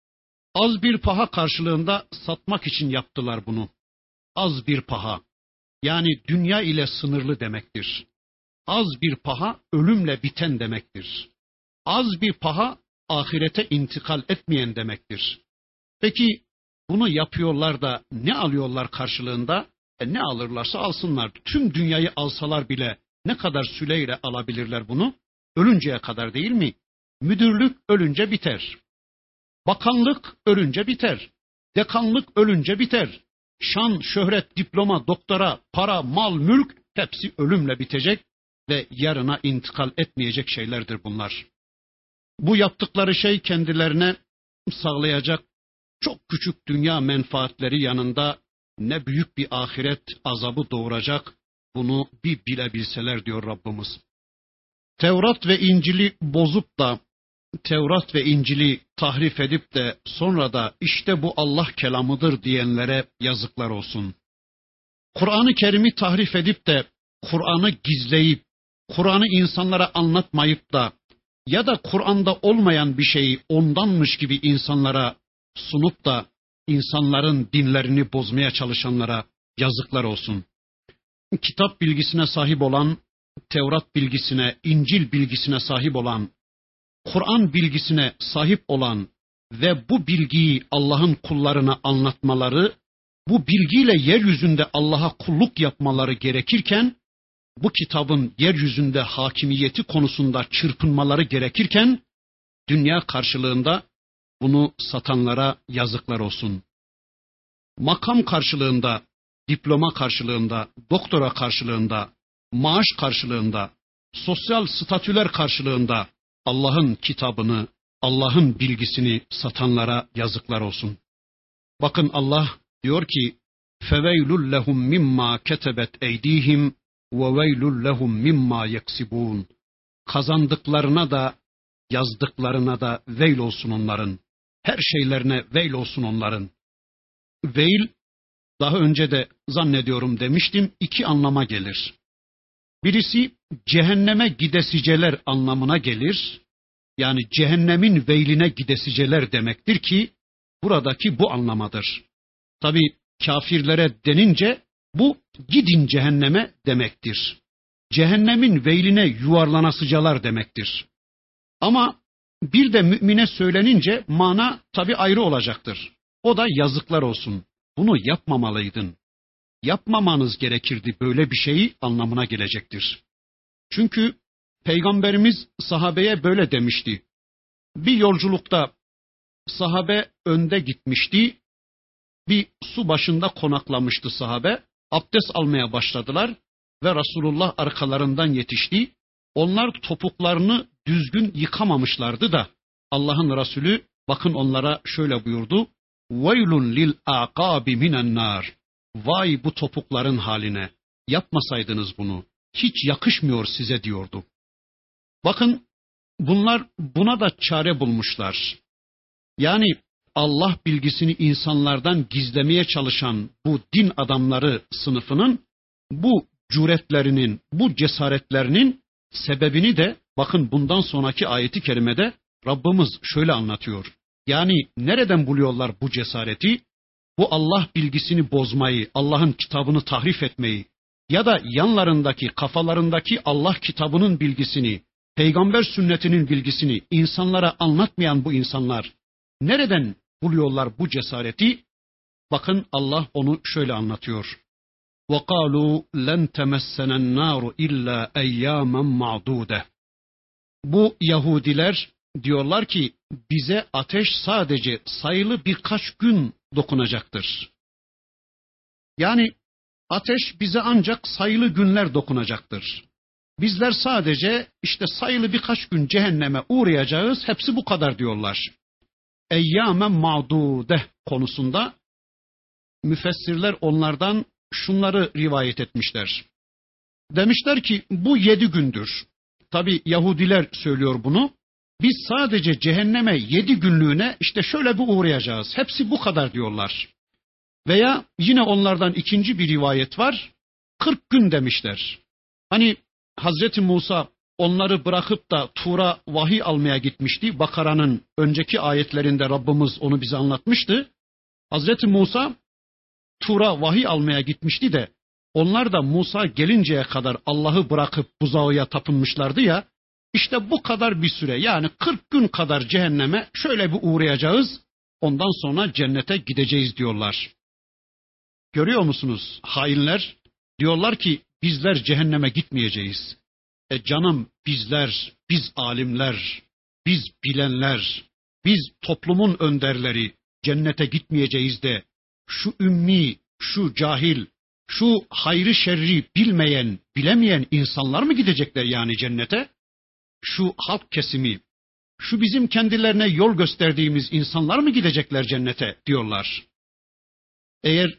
Az bir paha karşılığında satmak için yaptılar bunu. Az bir paha. Yani dünya ile sınırlı demektir. Az bir paha ölümle biten demektir. Az bir paha ahirete intikal etmeyen demektir. Peki bunu yapıyorlar da ne alıyorlar karşılığında? Ne alırlarsa alsınlar. Tüm dünyayı alsalar bile ne kadar süreyle alabilirler bunu? Ölünceye kadar değil mi? Müdürlük ölünce biter. Bakanlık ölünce biter. Dekanlık ölünce biter. Şan, şöhret, diploma, doktora, para, mal, mülk hepsi ölümle bitecek ve yarına intikal etmeyecek şeylerdir bunlar. Bu yaptıkları şey kendilerine sağlayacak çok küçük dünya menfaatleri yanında ne büyük bir ahiret azabı doğuracak, bunu bir bilebilseler diyor Rabbimiz. Tevrat ve İncil'i bozup da Tevrat ve İncil'i tahrif edip de sonra da işte bu Allah kelamıdır diyenlere yazıklar olsun. Kur'an-ı Kerim'i tahrif edip de Kur'an'ı gizleyip Kur'an'ı insanlara anlatmayıp da ya da Kur'an'da olmayan bir şeyi ondanmış gibi insanlara sunup da insanların dinlerini bozmaya çalışanlara yazıklar olsun. Kitap bilgisine sahip olan, Tevrat bilgisine, İncil bilgisine sahip olan, Kur'an bilgisine sahip olan ve bu bilgiyi Allah'ın kullarına anlatmaları, bu bilgiyle yeryüzünde Allah'a kulluk yapmaları gerekirken, bu kitabın yeryüzünde hakimiyeti konusunda çırpınmaları gerekirken, dünya karşılığında bunu satanlara yazıklar olsun. Makam karşılığında, diploma karşılığında, doktora karşılığında, maaş karşılığında, sosyal statüler karşılığında Allah'ın kitabını, Allah'ın bilgisini satanlara yazıklar olsun. Bakın Allah diyor ki, فَوَيْلُ لَهُمْ مِمَّا كَتَبَتْ اَيْد۪يهِمْ وَوَيْلُ لَهُمْ مِمَّا يَكْسِبُونَ. Kazandıklarına da, yazdıklarına da veil olsun onların. Her şeylerine veil olsun onların. Veil, daha önce de zannediyorum demiştim, 2 anlama gelir. Birisi cehenneme gidesiceler anlamına gelir. Yani cehennemin veyline gidesiceler demektir ki buradaki bu anlamadır. Tabi kafirlere denince bu gidin cehenneme demektir. cehennemin veyline yuvarlanasıcalar demektir. Ama bir de mümine söylenince mana tabi ayrı olacaktır. O da yazıklar olsun. Bunu yapmamalıydın. Yapmamanız gerekirdi böyle bir şeyi anlamına gelecektir. Çünkü Peygamberimiz sahabeye böyle demişti. Bir yolculukta sahabe önde gitmişti. Bir su başında konaklamıştı sahabe. Abdest almaya başladılar ve Resulullah arkalarından yetişti. Onlar topuklarını düzgün yıkamamışlardı da Allah'ın Resulü bakın onlara şöyle buyurdu. Veylun lil aqabi minen nar. Vay bu topukların haline. Yapmasaydınız bunu. Hiç yakışmıyor size diyordu. Bakın bunlar buna da çare bulmuşlar. Yani Allah bilgisini insanlardan gizlemeye çalışan bu din adamları sınıfının bu cüretlerinin, bu cesaretlerinin sebebini de bakın bundan sonraki ayeti kerimede Rabbimiz şöyle anlatıyor. Yani nereden buluyorlar bu cesareti? Bu Allah bilgisini bozmayı, Allah'ın kitabını tahrif etmeyi ya da yanlarındaki, kafalarındaki Allah kitabının bilgisini, peygamber sünnetinin bilgisini insanlara anlatmayan bu insanlar nereden buluyorlar bu cesareti? Bakın Allah onu şöyle anlatıyor. وَقَالُوا لَنْ تَمَسَّنَ النَّارُ اِلَّا اَيَّامًا مَعْدُودَ. Bu Yahudiler diyorlar ki bize ateş sadece sayılı birkaç gün dokunacaktır. Yani ateş bize ancak sayılı günler dokunacaktır. Bizler sadece işte sayılı birkaç gün cehenneme uğrayacağız, hepsi bu kadar diyorlar. Eyyâmen ma'dûdeh konusunda müfessirler onlardan şunları rivayet etmişler. Demişler ki bu 7 gündür. Tabi Yahudiler söylüyor bunu. Biz sadece cehenneme 7 günlüğüne işte şöyle bir uğrayacağız. Hepsi bu kadar diyorlar. Veya yine onlardan ikinci bir rivayet var. 40 gün demişler. Hani Hazreti Musa onları bırakıp da Tur'a vahiy almaya gitmişti. Bakara'nın önceki ayetlerinde Rabbimiz onu bize anlatmıştı. Hazreti Musa Tur'a vahiy almaya gitmişti de onlar da Musa gelinceye kadar Allah'ı bırakıp buzağıya tapınmışlardı ya. İşte bu kadar bir süre yani 40 gün kadar cehenneme şöyle bir uğrayacağız. Ondan sonra cennete gideceğiz diyorlar. Görüyor musunuz hainler? Diyorlar ki bizler cehenneme gitmeyeceğiz. Canım bizler, biz alimler, biz bilenler, biz toplumun önderleri cennete gitmeyeceğiz de şu ümmi, şu cahil, şu hayrı şerri bilmeyen, bilemeyen insanlar mı gidecekler yani cennete? Şu halk kesimi, şu bizim kendilerine yol gösterdiğimiz insanlar mı gidecekler cennete diyorlar. Eğer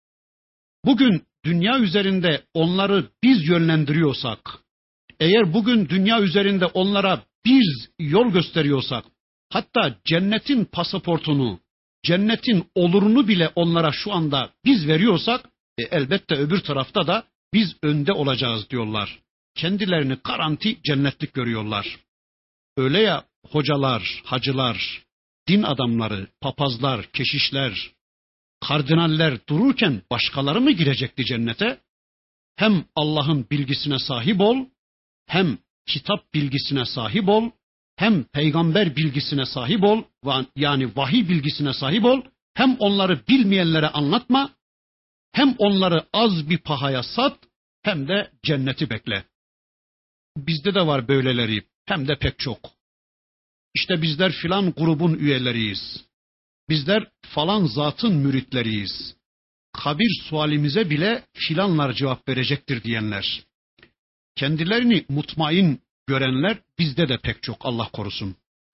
bugün dünya üzerinde onları biz yönlendiriyorsak, eğer bugün dünya üzerinde onlara biz yol gösteriyorsak, hatta cennetin pasaportunu, cennetin olurunu bile onlara şu anda biz veriyorsak, elbette öbür tarafta da biz önde olacağız diyorlar. Kendilerini garanti cennetlik görüyorlar. Öyle ya hocalar, hacılar, din adamları, papazlar, keşişler, kardinaller dururken başkaları mı girecekti cennete? Hem Allah'ın bilgisine sahip ol, hem kitap bilgisine sahip ol, hem peygamber bilgisine sahip ol, yani vahiy bilgisine sahip ol, hem onları bilmeyenlere anlatma, hem onları az bir pahaya sat, hem de cenneti bekle. Bizde de var böyleleri, hem de pek çok. İşte bizler filan grubun üyeleriyiz. Bizler falan zatın müritleriyiz. Kabir sualimize bile filanlar cevap verecektir diyenler. Kendilerini mutmain görenler bizde de pek çok, Allah korusun.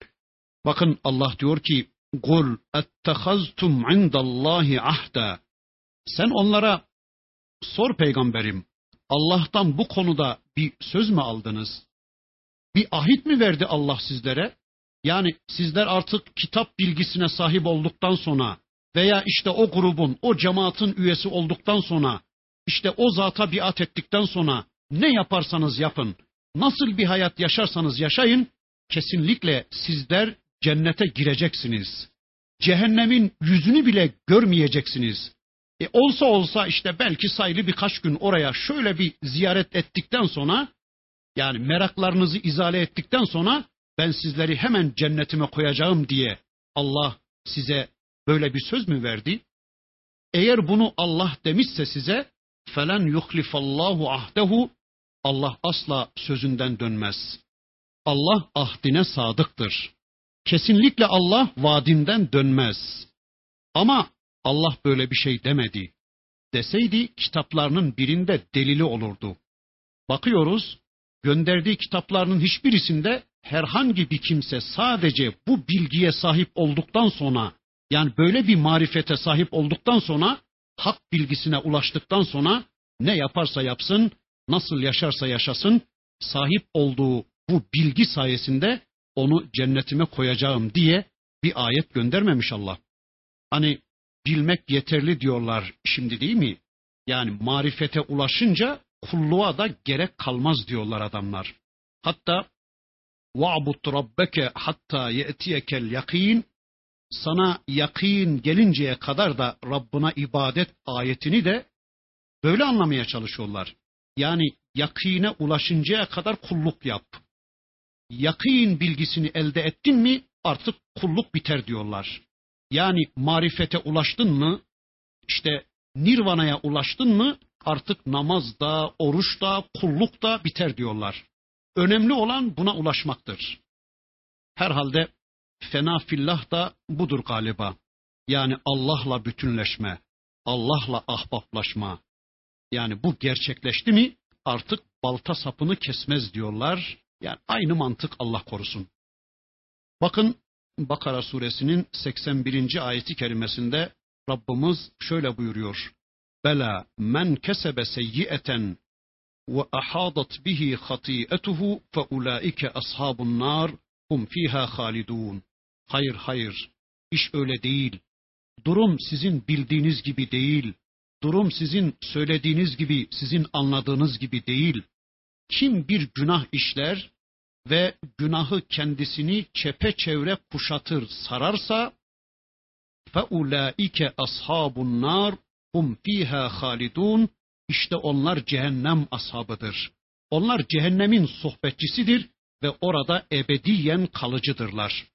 Bakın Allah diyor ki, قُلْ اَتَّخَزْتُمْ عِنْدَ اللّٰهِ عَهْدًا. Sen onlara sor peygamberim, Allah'tan bu konuda bir söz mü aldınız? Bir ahit mi verdi Allah sizlere? Yani sizler artık kitap bilgisine sahip olduktan sonra veya işte o grubun, o cemaatin üyesi olduktan sonra, işte o zata biat ettikten sonra ne yaparsanız yapın, nasıl bir hayat yaşarsanız yaşayın, kesinlikle sizler cennete gireceksiniz. Cehennemin yüzünü bile görmeyeceksiniz. Olsa olsa işte belki sayılı birkaç gün oraya şöyle bir ziyaret ettikten sonra, yani meraklarınızı izale ettikten sonra ben sizleri hemen cennetime koyacağım diye Allah size böyle bir söz mü verdi? Eğer bunu Allah demişse size, فَلَنْ يُخْلِفَ اللّٰهُ عَهْدَهُ, Allah asla sözünden dönmez. Allah ahdine sadıktır. Kesinlikle Allah vaadinden dönmez. Ama Allah böyle bir şey demedi. Deseydi kitaplarının birinde delili olurdu. Bakıyoruz, gönderdiği kitaplarının hiçbirisinde herhangi bir kimse sadece bu bilgiye sahip olduktan sonra, yani böyle bir marifete sahip olduktan sonra, hak bilgisine ulaştıktan sonra ne yaparsa yapsın, nasıl yaşarsa yaşasın, sahip olduğu bu bilgi sayesinde onu cennetime koyacağım diye bir ayet göndermemiş Allah. Hani bilmek yeterli diyorlar şimdi, değil mi? Yani marifete ulaşınca kulluğa da gerek kalmaz diyorlar adamlar. Hatta وَعْبُدْ رَبَّكَ hatta يَأْتِيَكَ الْيَقِينَ, sana yakin gelinceye kadar da Rabbına ibadet ayetini de böyle anlamaya çalışıyorlar. Yani yakine ulaşıncaya kadar kulluk yap. Yakin bilgisini elde ettin mi artık kulluk biter diyorlar. Yani marifete ulaştın mı, işte nirvanaya ulaştın mı artık namazda, oruçta, kullukta biter diyorlar. Önemli olan buna ulaşmaktır. Herhalde fena fillah da budur galiba. Yani Allah'la bütünleşme, Allah'la ahbaplaşma. Yani bu gerçekleşti mi artık balta sapını kesmez diyorlar. Yani aynı mantık, Allah korusun. Bakın Bakara suresinin 81. ayeti kerimesinde Rabbimiz şöyle buyuruyor. Bela men kesebe seyyieten ve ahadat bihi hati'etuhu fe ulaike ashabun nar hum fiha halidun. Hayır hayır, iş öyle değil. Durum sizin bildiğiniz gibi değil. Durum sizin söylediğiniz gibi, sizin anladığınız gibi değil. Kim bir günah işler ve günahı kendisini çepeçevre kuşatır, sararsa فَاُولَٰئِكَ أَصْحَابُ النَّارِ hum fiha halidun, işte onlar cehennem ashabıdır. Onlar cehennemin sohbetçisidir ve orada ebediyen kalıcıdırlar.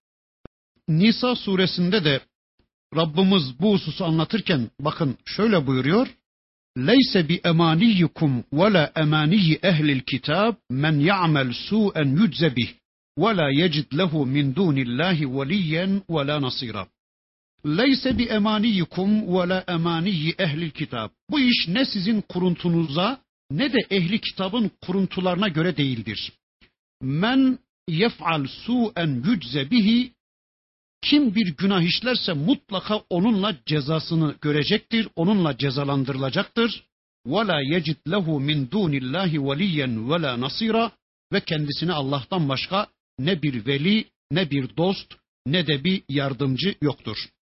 Nisa suresinde de Rabbimiz bu hususu anlatırken bakın şöyle buyuruyor. Leyse bi emaniyyikum ve la emaniyi ehlil kitab men ya'mel su'en yücze bih ve la yecid lehu min dunillahi veliyen ve la nasira. Leyse bi emaniyyikum ve la emaniyi ehlil kitab. Bu iş ne sizin kuruntunuza ne de ehli kitabın kuruntularına göre değildir. Men yef'al su'en yücze bihi, kim bir günah işlerse mutlaka onunla cezasını görecektir, onunla cezalandırılacaktır. وَلَا يَجِدْ لَهُ مِنْ دُونِ اللّٰهِ وَلِيًّا وَلَا نَصِيرًا, ve kendisine Allah'tan başka ne bir veli, ne bir dost, ne de bir yardımcı yoktur.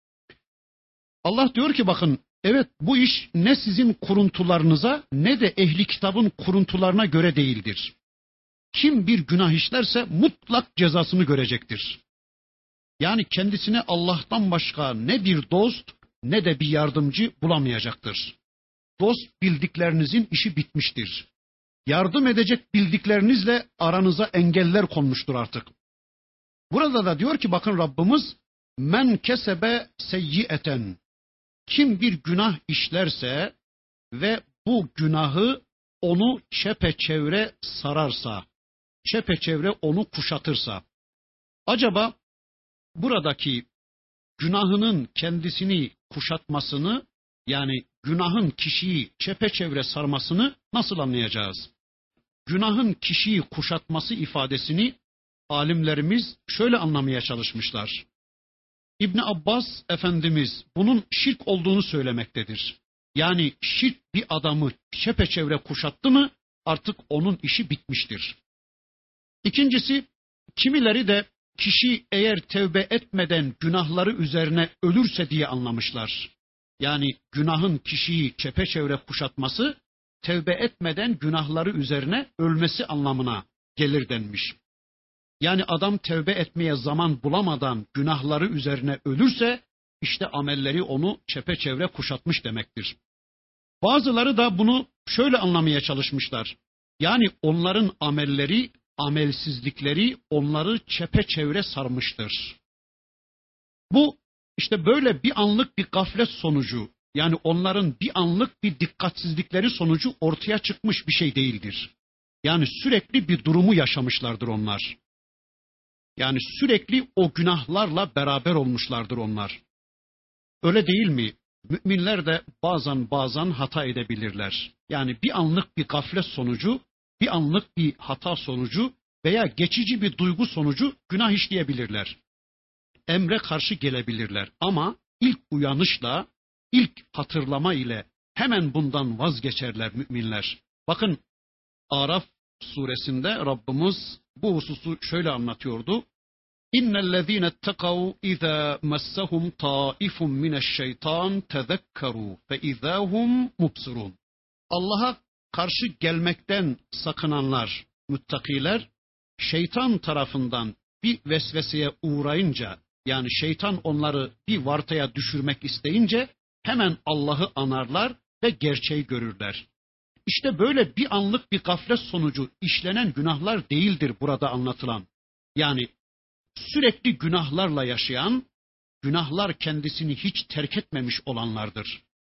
Allah diyor ki bakın, evet bu iş ne sizin kuruntularınıza ne de ehli kitabın kuruntularına göre değildir. Kim bir günah işlerse mutlak cezasını görecektir. Yani kendisine Allah'tan başka ne bir dost ne de bir yardımcı bulamayacaktır. Dost bildiklerinizin işi bitmiştir. Yardım edecek bildiklerinizle aranıza engeller konmuştur artık. Burada da diyor ki bakın Rabbimiz, men kesebe seyyieten, kim bir günah işlerse ve bu günahı onu çepeçevre sararsa, çepeçevre onu kuşatırsa, acaba buradaki günahının kendisini kuşatmasını, yani günahın kişiyi çepeçevre sarmasını nasıl anlayacağız? Günahın kişiyi kuşatması ifadesini alimlerimiz şöyle anlamaya çalışmışlar. İbn Abbas Efendimiz bunun şirk olduğunu söylemektedir. Yani şirk bir adamı çepeçevre kuşattı mı artık onun işi bitmiştir. İkincisi, kimileri de kişi eğer tevbe etmeden günahları üzerine ölürse diye anlamışlar. Yani günahın kişiyi çepeçevre kuşatması, tevbe etmeden günahları üzerine ölmesi anlamına gelir denmiş. Yani adam tevbe etmeye zaman bulamadan günahları üzerine ölürse, işte amelleri onu çepeçevre kuşatmış demektir. Bazıları da bunu şöyle anlamaya çalışmışlar. Yani onların amelleri, amelsizlikleri onları çepeçevre sarmıştır. Bu işte böyle bir anlık bir gaflet sonucu, yani onların bir anlık bir dikkatsizlikleri sonucu ortaya çıkmış bir şey değildir. Yani sürekli bir durumu yaşamışlardır onlar. Yani sürekli o günahlarla beraber olmuşlardır onlar. Öyle değil mi? Müminler de bazen hata edebilirler. Yani bir anlık bir gaflet sonucu, bir anlık bir hata sonucu veya geçici bir duygu sonucu günah işleyebilirler. Emre karşı gelebilirler ama ilk uyanışla, ilk hatırlama ile hemen bundan vazgeçerler müminler. Bakın Araf suresinde Rabbimiz bu hususu şöyle anlatıyordu. İnnellezîne ttekavû izâ messehum tâifun mineşşeytân tezekkerû fe izâhum mubsirûn. Allah'a karşı gelmekten sakınanlar, müttakiler, şeytan tarafından bir vesveseye uğrayınca, yani şeytan onları bir vartaya düşürmek isteyince hemen Allah'ı anarlar ve gerçeği görürler. İşte böyle bir anlık bir gaflet sonucu işlenen günahlar değildir burada anlatılan. Yani sürekli günahlarla yaşayan, günahlar kendisini hiç terk etmemiş olanlardır.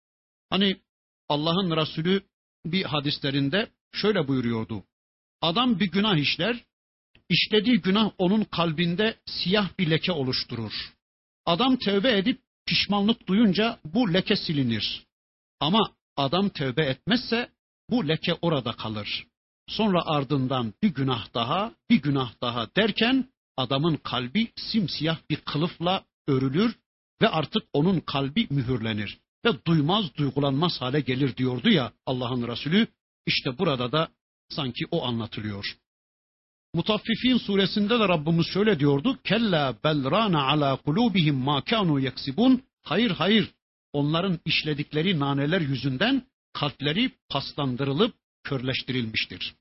Hani Allah'ın Resulü bir hadislerinde şöyle buyuruyordu. Adam bir günah işler, işlediği günah onun kalbinde siyah bir leke oluşturur. Adam tövbe edip pişmanlık duyunca bu leke silinir. Ama adam tövbe etmezse bu leke orada kalır. Sonra ardından bir günah daha, bir günah daha derken adamın kalbi simsiyah bir kılıfla örülür ve artık onun kalbi mühürlenir ve duymaz duygulanmaz hale gelir diyordu ya Allah'ın Resulü. İşte burada da sanki o anlatılıyor. Mutaffifin suresinde de Rabbimiz şöyle diyordu. Kella bel rana ala kulubihim ma kanu yaksibun. Hayır hayır, onların işledikleri naneler yüzünden kalpleri paslandırılıp körleştirilmiştir.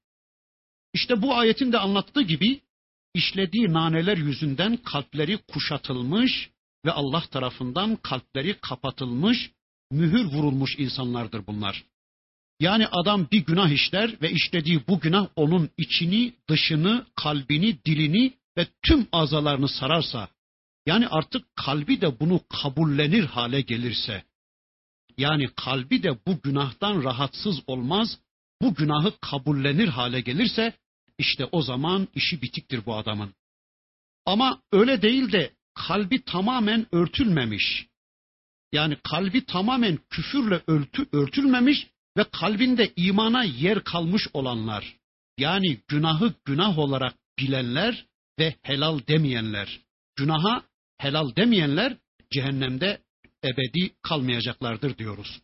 İşte bu ayetin de anlattığı gibi işlediği naneler yüzünden kalpleri kuşatılmış ve Allah tarafından kalpleri kapatılmış, mühür vurulmuş insanlardır bunlar. Yani adam bir günah işler ve işlediği bu günah onun içini, dışını, kalbini, dilini ve tüm azalarını sararsa, yani artık kalbi de bunu kabullenir hale gelirse, yani kalbi de bu günahtan rahatsız olmaz, bu günahı kabullenir hale gelirse, işte o zaman işi bitiktir bu adamın. Ama öyle değil de kalbi tamamen örtülmemiş, yani kalbi tamamen küfürle örtülmemiş ve kalbinde imana yer kalmış olanlar, yani günahı günah olarak bilenler ve helal demeyenler, günaha helal demeyenler cehennemde ebedi kalmayacaklardır diyoruz.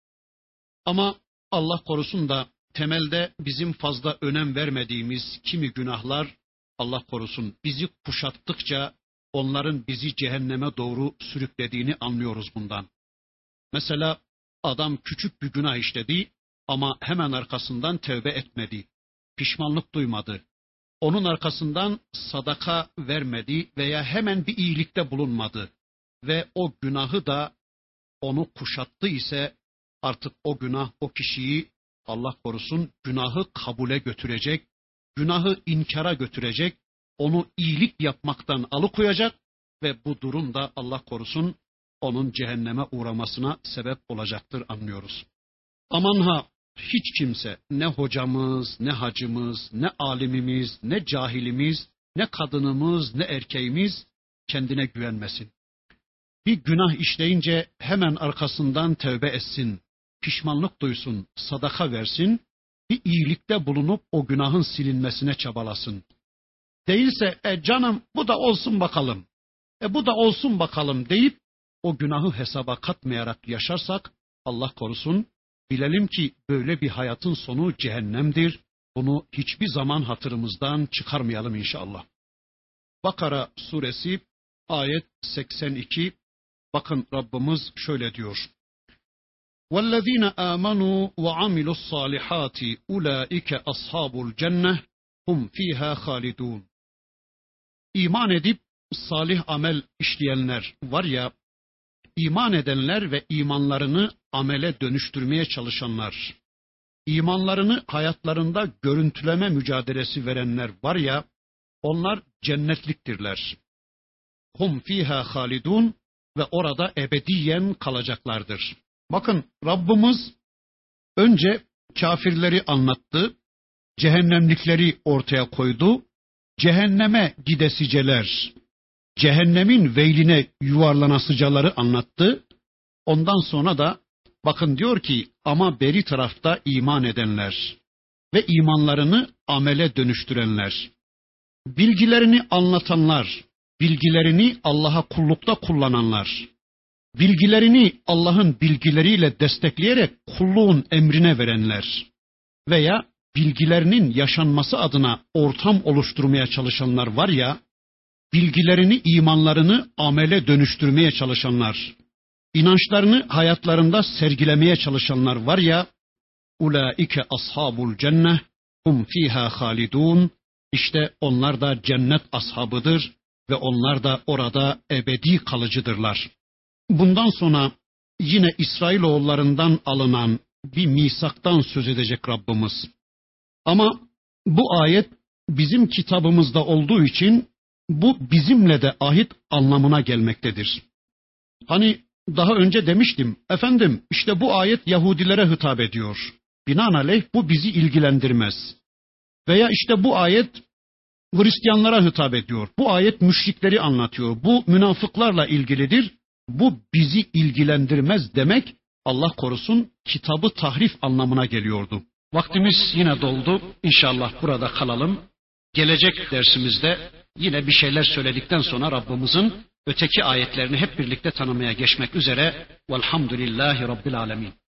Ama Allah korusun da temelde bizim fazla önem vermediğimiz kimi günahlar, Allah korusun, bizi kuşattıkça onların bizi cehenneme doğru sürüklediğini anlıyoruz bundan. Mesela adam küçük bir günah işledi ama hemen arkasından tövbe etmedi, pişmanlık duymadı. Onun arkasından sadaka vermedi veya hemen bir iyilikte bulunmadı. Ve o günahı da onu kuşattı ise artık o günah o kişiyi, Allah korusun, günahı kabule götürecek, günahı inkara götürecek, onu iyilik yapmaktan alıkoyacak ve bu durum da Allah korusun onun cehenneme uğramasına sebep olacaktır anlıyoruz. Aman ha, hiç kimse, ne hocamız, ne hacımız, ne alimimiz, ne cahilimiz, ne kadınımız, ne erkeğimiz kendine güvenmesin. Bir günah işleyince hemen arkasından tövbe etsin, pişmanlık duysun, sadaka versin, bir iyilikte bulunup o günahın silinmesine çabalasın. Değilse canım bu da olsun bakalım, bu da olsun bakalım deyip o günahı hesaba katmayarak yaşarsak Allah korusun, bilelim ki böyle bir hayatın sonu cehennemdir. Bunu hiçbir zaman hatırımızdan çıkarmayalım inşallah. Bakara suresi ayet 82. Bakın Rabbimiz şöyle diyor. وَالَّذ۪ينَ آمَنُوا وَعَمِلُوا الصَّالِحَاتِ اُولَٰئِكَ أَصْحَابُ الْجَنَّةِ هُمْ ف۪يهَا خَالِدُونَ. İman edip salih amel işleyenler var ya, iman edenler ve imanlarını amele dönüştürmeye çalışanlar, imanlarını hayatlarında görüntüleme mücadelesi verenler var ya, onlar cennetliktirler. Hum fiha halidun ve orada ebediyen kalacaklardır. Bakın Rabbimiz önce kafirleri anlattı, cehennemlikleri ortaya koydu, cehenneme gidesiceler, cehennemin veyline yuvarlanasıcaları anlattı. Ondan sonra da bakın diyor ki ama beri tarafta iman edenler ve imanlarını amele dönüştürenler, bilgilerini anlatanlar, bilgilerini Allah'a kullukta kullananlar, bilgilerini Allah'ın bilgileriyle destekleyerek kulluğun emrine verenler veya bilgilerinin yaşanması adına ortam oluşturmaya çalışanlar var ya, bilgilerini, imanlarını amele dönüştürmeye çalışanlar, inançlarını hayatlarında sergilemeye çalışanlar var ya, ulaike ashabul cenneh hum fiha halidun, işte onlar da cennet ashabıdır ve onlar da orada ebedi kalıcıdırlar. Bundan sonra yine İsrailoğullarından alınan bir misaktan söz edecek Rabbimiz. Ama bu ayet bizim kitabımızda olduğu için bu bizimle de ahit anlamına gelmektedir. Hani daha önce demiştim, efendim işte bu ayet Yahudilere hitap ediyor. Binaenaleyh bu bizi ilgilendirmez. Veya işte bu ayet Hristiyanlara hitap ediyor. Bu ayet müşrikleri anlatıyor. Bu münafıklarla ilgilidir. Bu bizi ilgilendirmez demek, Allah korusun, kitabı tahrif anlamına geliyordu. Vaktimiz yine doldu. İnşallah burada kalalım. Gelecek dersimizde yine bir şeyler söyledikten sonra Rabbimizin öteki ayetlerini hep birlikte tanımaya geçmek üzere. Velhamdülillahi Rabbil Alemin.